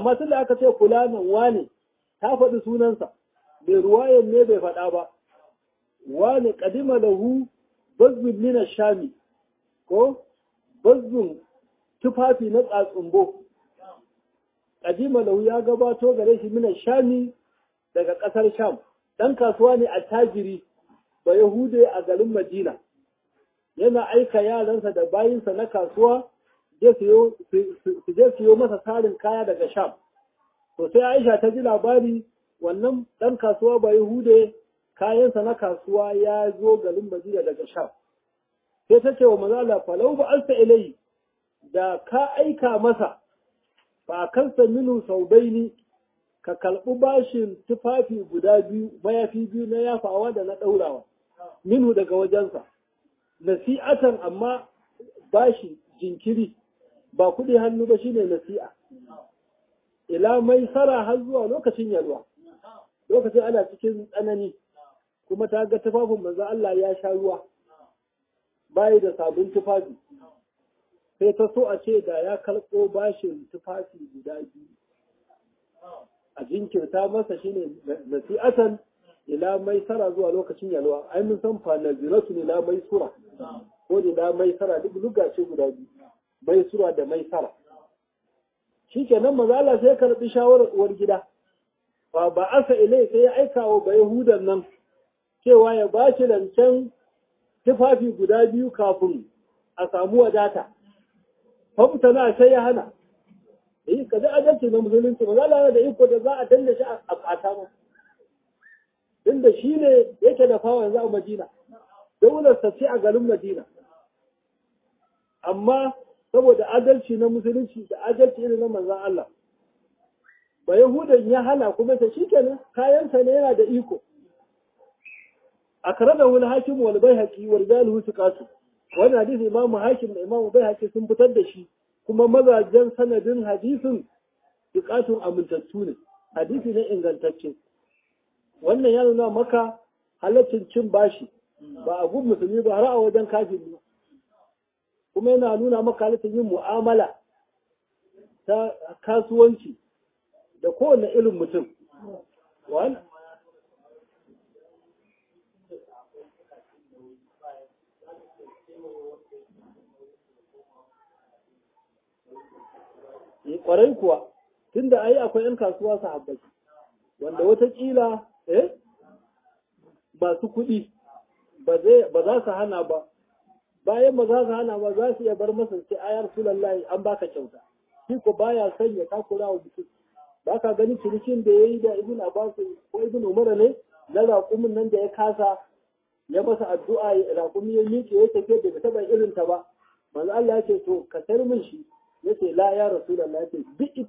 amma tun da aka ce fulanin wane ta faɗi sunansa mai ruwayan ne bai faɗa ba wane kadima lahu bazbun min shami ko bazbun tufafi na tsatsumbo kadima lahu ya gabato gare shi min shami daga ƙasar sham dan kasuwa ne a tajiri ba yahude a garin madina yana aika yaransa da bayinsa na kasuwa su je siyo masa tarin kaya daga sham to sai aisha ta ji labari wannan dan kasuwa ba yahude kayansa na kasuwa ya zo garin madina daga sham sai ta ce wa mazala falau ba alta ilai da ka aika masa fa kansa minu saubaini ka kalbi bashin tufafi guda biyu mayafi biyu na yafawa da na daurawa minu daga wajensa nasi'atan amma bashi jinkiri ba kuɗi hannu ba shine nasi'a ila mai sara har zuwa lokacin yalwa lokacin ana cikin tsanani kuma ta ga tufafin manzo Allah ya sha ruwa bai da sabon tufafi sai ta so a ce da ya kalko bashin tufafi guda biyu a jinkirta masa shine nasi'atan ila mai sara zuwa lokacin yalwa ai mun san fa naziratu ila mai sura ko ila mai sara duk lugace guda biyu mai sura da mai sara shikenan manzo Allah sai ya karbi shawarar uwar gida ba asa ilai sai ya aika wa bayahudan nan cewa ya ba shi rancen tufafi guda biyu kafin a samu wadata famta na sai ya hana kaza adalci na musulunci ba za da iko da za a danna shi a fata ma inda shi ne yake da fawa yanzu a Madina daular sa ce a garin Madina amma saboda adalci na musulunci da adalci irin na manzon Allah ba Yahudan ya hana kuma ta shikenan kayansa ne yana da iko akradahu al-hakim wal bayhaqi wal jaluhu thiqatu wannan hadisi imamu hakim da imamu bayhaqi sun fitar da shi kuma mazajen sanadin hadisin thiqatun amintattu ne hadisi ne ingantacce wannan ya nuna maka halaccin cin bashi ba a gun musulmi ba har a wajen kafiri kuma yana nuna maka halaccin yin mu'amala ta kasuwanci da kowane irin mutum kwarai kuwa tunda ai akwai 'yan kasuwa sahabbai wanda watakila masu kuɗi ba za su hana ba bayan ba za su hana ba za su iya bar masa ce ayar sulallahi an baka kyauta shi ko baya son ya takura wa mutum ba ka gani cinikin da ya yi da ibn abbas ko ibn umar ne na raƙumin nan da ya kasa ya masa addu'a raƙumi ya miƙe ya tafi da taɓa irin ta ba manzo Allah ya ce to ka sayar min shi yace la ya rasulullahi yace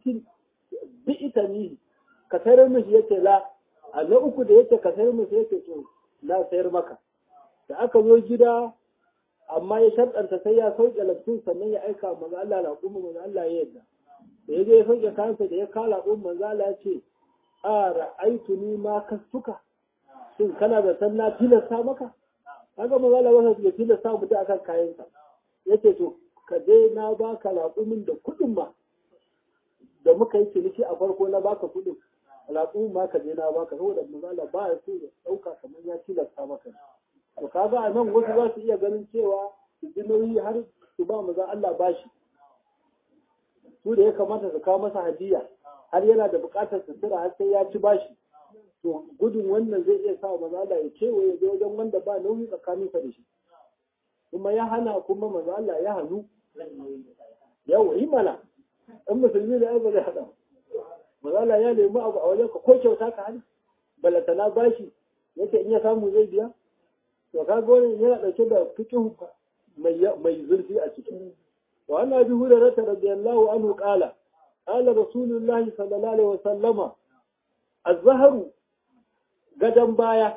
bi itani ka sayar min shi yace la a na uku da yace ka sayar min shi yace to na sayar maka da aka zo gida amma ya sharɗanta sai ya sauke lafsun sannan ya aika manzo Allah raƙumi manzo Allah ya yarda da ya je ya sauke kansa da ya kala ɗin manzo Allah ya ce a ra'aitu ni ma kastuka shin kana da san na tilasta maka kaga manzo Allah wasa ya tilasta mutum akan kayansa yace to ka je na baka raƙumin da kuɗin ma da muka yi ciniki a farko na baka kuɗin raƙumin ma ka je na baka saboda manzo Allah ba ya so ya ɗauka kamar ya tilasta maka to kaga a nan wasu za su iya ganin cewa su ji nauyi har su ba manzo Allah bashi su da ya kamata su kawo masa hadiya har yana da buƙatar sutura har sai ya ci bashi to gudun wannan zai iya sa manzo Allah ya kewaye ya je wajen wanda ba nauyi tsakaninsa da shi kuma ya hana kuma manzo Allah ya hannu yau yi mana in musulmi da ba zai hada manzo Allah ya nemi abu a wajen ka ko kyauta ka hana balatana bashi yake in ya samu zai biya to kaga wannan yana dauke da fiqh mai zurfi a cikin wa anna abi hurairah radiyallahu anhu qala qala rasulullahi sallallahu alaihi wasallama az-zahru gadan baya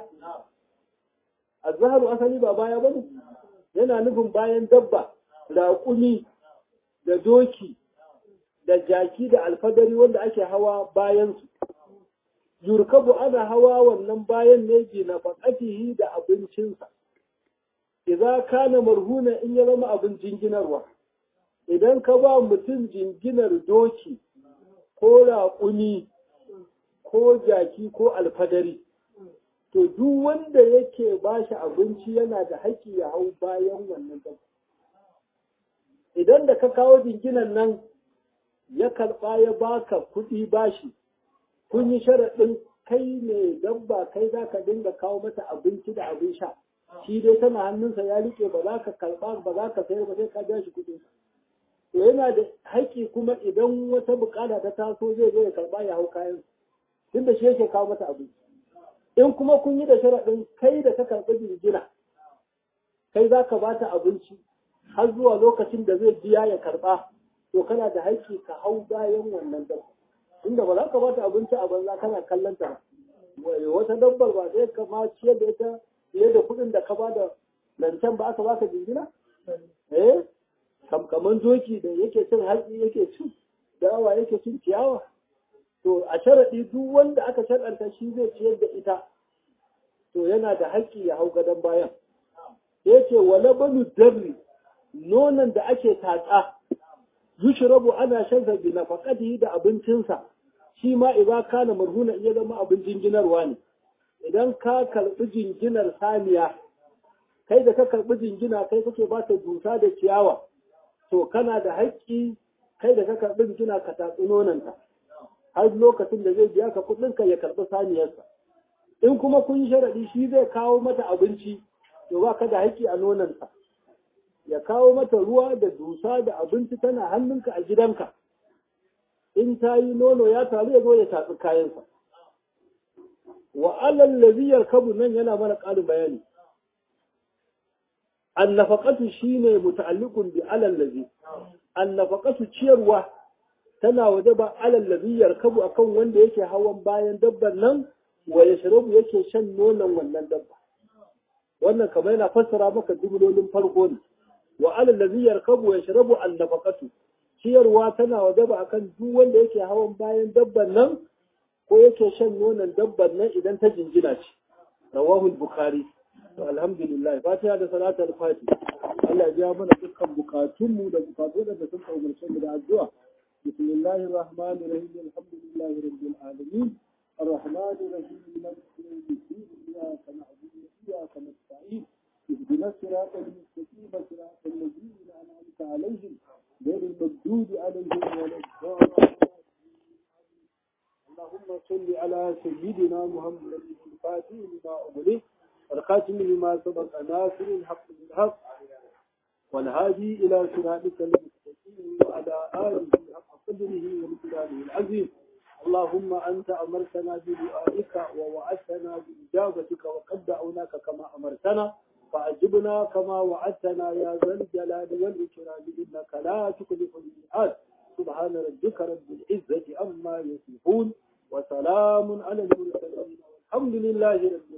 az-zahru asali ba baya bane yana nufin bayan dabba raƙumi da doki da jaki da alfadari wanda ake hawa bayansu yurkabu ana hawa wannan bayan ne bi na faƙatihi da abincinsa idan kana marhuna in ya zama abin jinginarwa idan ka ba mutum jinginar doki ko raƙumi ko jaki ko alfadari to duk wanda yake ba shi abinci yana da haƙƙi ya hau bayan wannan dabba. Idan da ka kawo jinginan nan ya karɓa ya baka kuɗi bashi, kun yi sharaɗin kai ne dabba kai za ka dinga kawo mata abinci da abin sha. Shi dai tana hannunsa ya riƙe ba za ka karɓa ba za ka sayar ba sai ka biya shi kuɗin. To yana da haƙƙi kuma idan wata buƙata ta taso zai zo ya karɓa ya hau kayan. Tunda shi yake kawo mata abinci. In kuma kun yi da sharaɗin kai da ka karɓi jingina, kai za ka bata abinci har zuwa lokacin da zai biya ya karɓa, to kana da haƙƙi ka hau bayan wannan dabba. Inda ba za ka bata abinci a banza kana kallon ta ba. Wata dabbar ba sai ka ma ciyar da ita fiye da kuɗin da ka ba da lancen ba aka baka jingina? Kamar doki da yake cin hatsi yake cin dawa yake cin ciyawa. To a sharaɗi duk wanda aka sharɗanta shi zai ciyar da ita, to yana da haƙƙi ya hau gadon bayan. Ya ce wala banu darri nonon da ake tatsa yushrabu ana shansa bi nafaqatihi da abincinsa shi ma idan kana marhuna iya zama abin jinginarwa ne. Idan ka karɓi jinginar saniya kai da ka karɓi jingina kai kake ba ta dusa da ciyawa to kana da haƙƙi kai da ka karɓi jingina ka tatsi nononta har lokacin da zai biya ka kuɗinka ya karɓi saniyarsa. In kuma kun yi sharaɗi shi zai kawo mata abinci to ba ka da haƙƙi a nononta. Ya kawo mata ruwa da dusa da abinci tana hannunka a gidanka. In ta yi nono ya taru ya zo ya tatsi kayansa. Wa alal ladhi yarkabu nan yana mana ƙarin bayani. Annafaqatu shine muta'alliqun bi alal ladhi. Annafaqatu ciyarwa tana waje ba alal ladhi yarkabu akan wanda yake hawan bayan dabban nan wa yashrabu yake shan nonon wannan dabba. Wannan kamar yana fassara maka jumlolin farko ne. Wa alal ladhi yarkabu wa yashrabu annafaqatu ciyarwa tana waje ba akan duk wanda yake hawan bayan dabban nan ko yake shan nonon dabban nan idan ta jingina ce. Rawahu al-Bukhari. Alhamdulillah fatiha da salatul fatiha. Allah ya mana dukkan bukatunmu da bukatun da sun umarce mu da addu'a. Bismillahir rahmanir rahim. Alhamdulillahi rabbil alamin. Ar-rahmanir rahim. Maliki yawmiddin. Iyyaka na'budu wa iyyaka nasta'in. اهدنا الصراط المستقيم صراط الذين أنعمت عليهم غير المغضوب عليهم ولا الضالين. اللهم صل على سيدنا محمد الفاتح لما أغلق والخاتم لما سبق ناصر الحق بالحق والهادي إلى صراطك المستقيم وعلى آله حق قدره ومقداره العظيم. اللهم أنت أمرتنا بدعائك ووعدتنا بإجابتك وقد دعوناك كما أمرتنا فأجبنا كما وعدتنا يا ذا الجلال والإكرام إنك لا تخلف الميعاد. سبحان ربك رب العزة عما يصفون وسلام على المرسلين والحمد لله رب العالمين.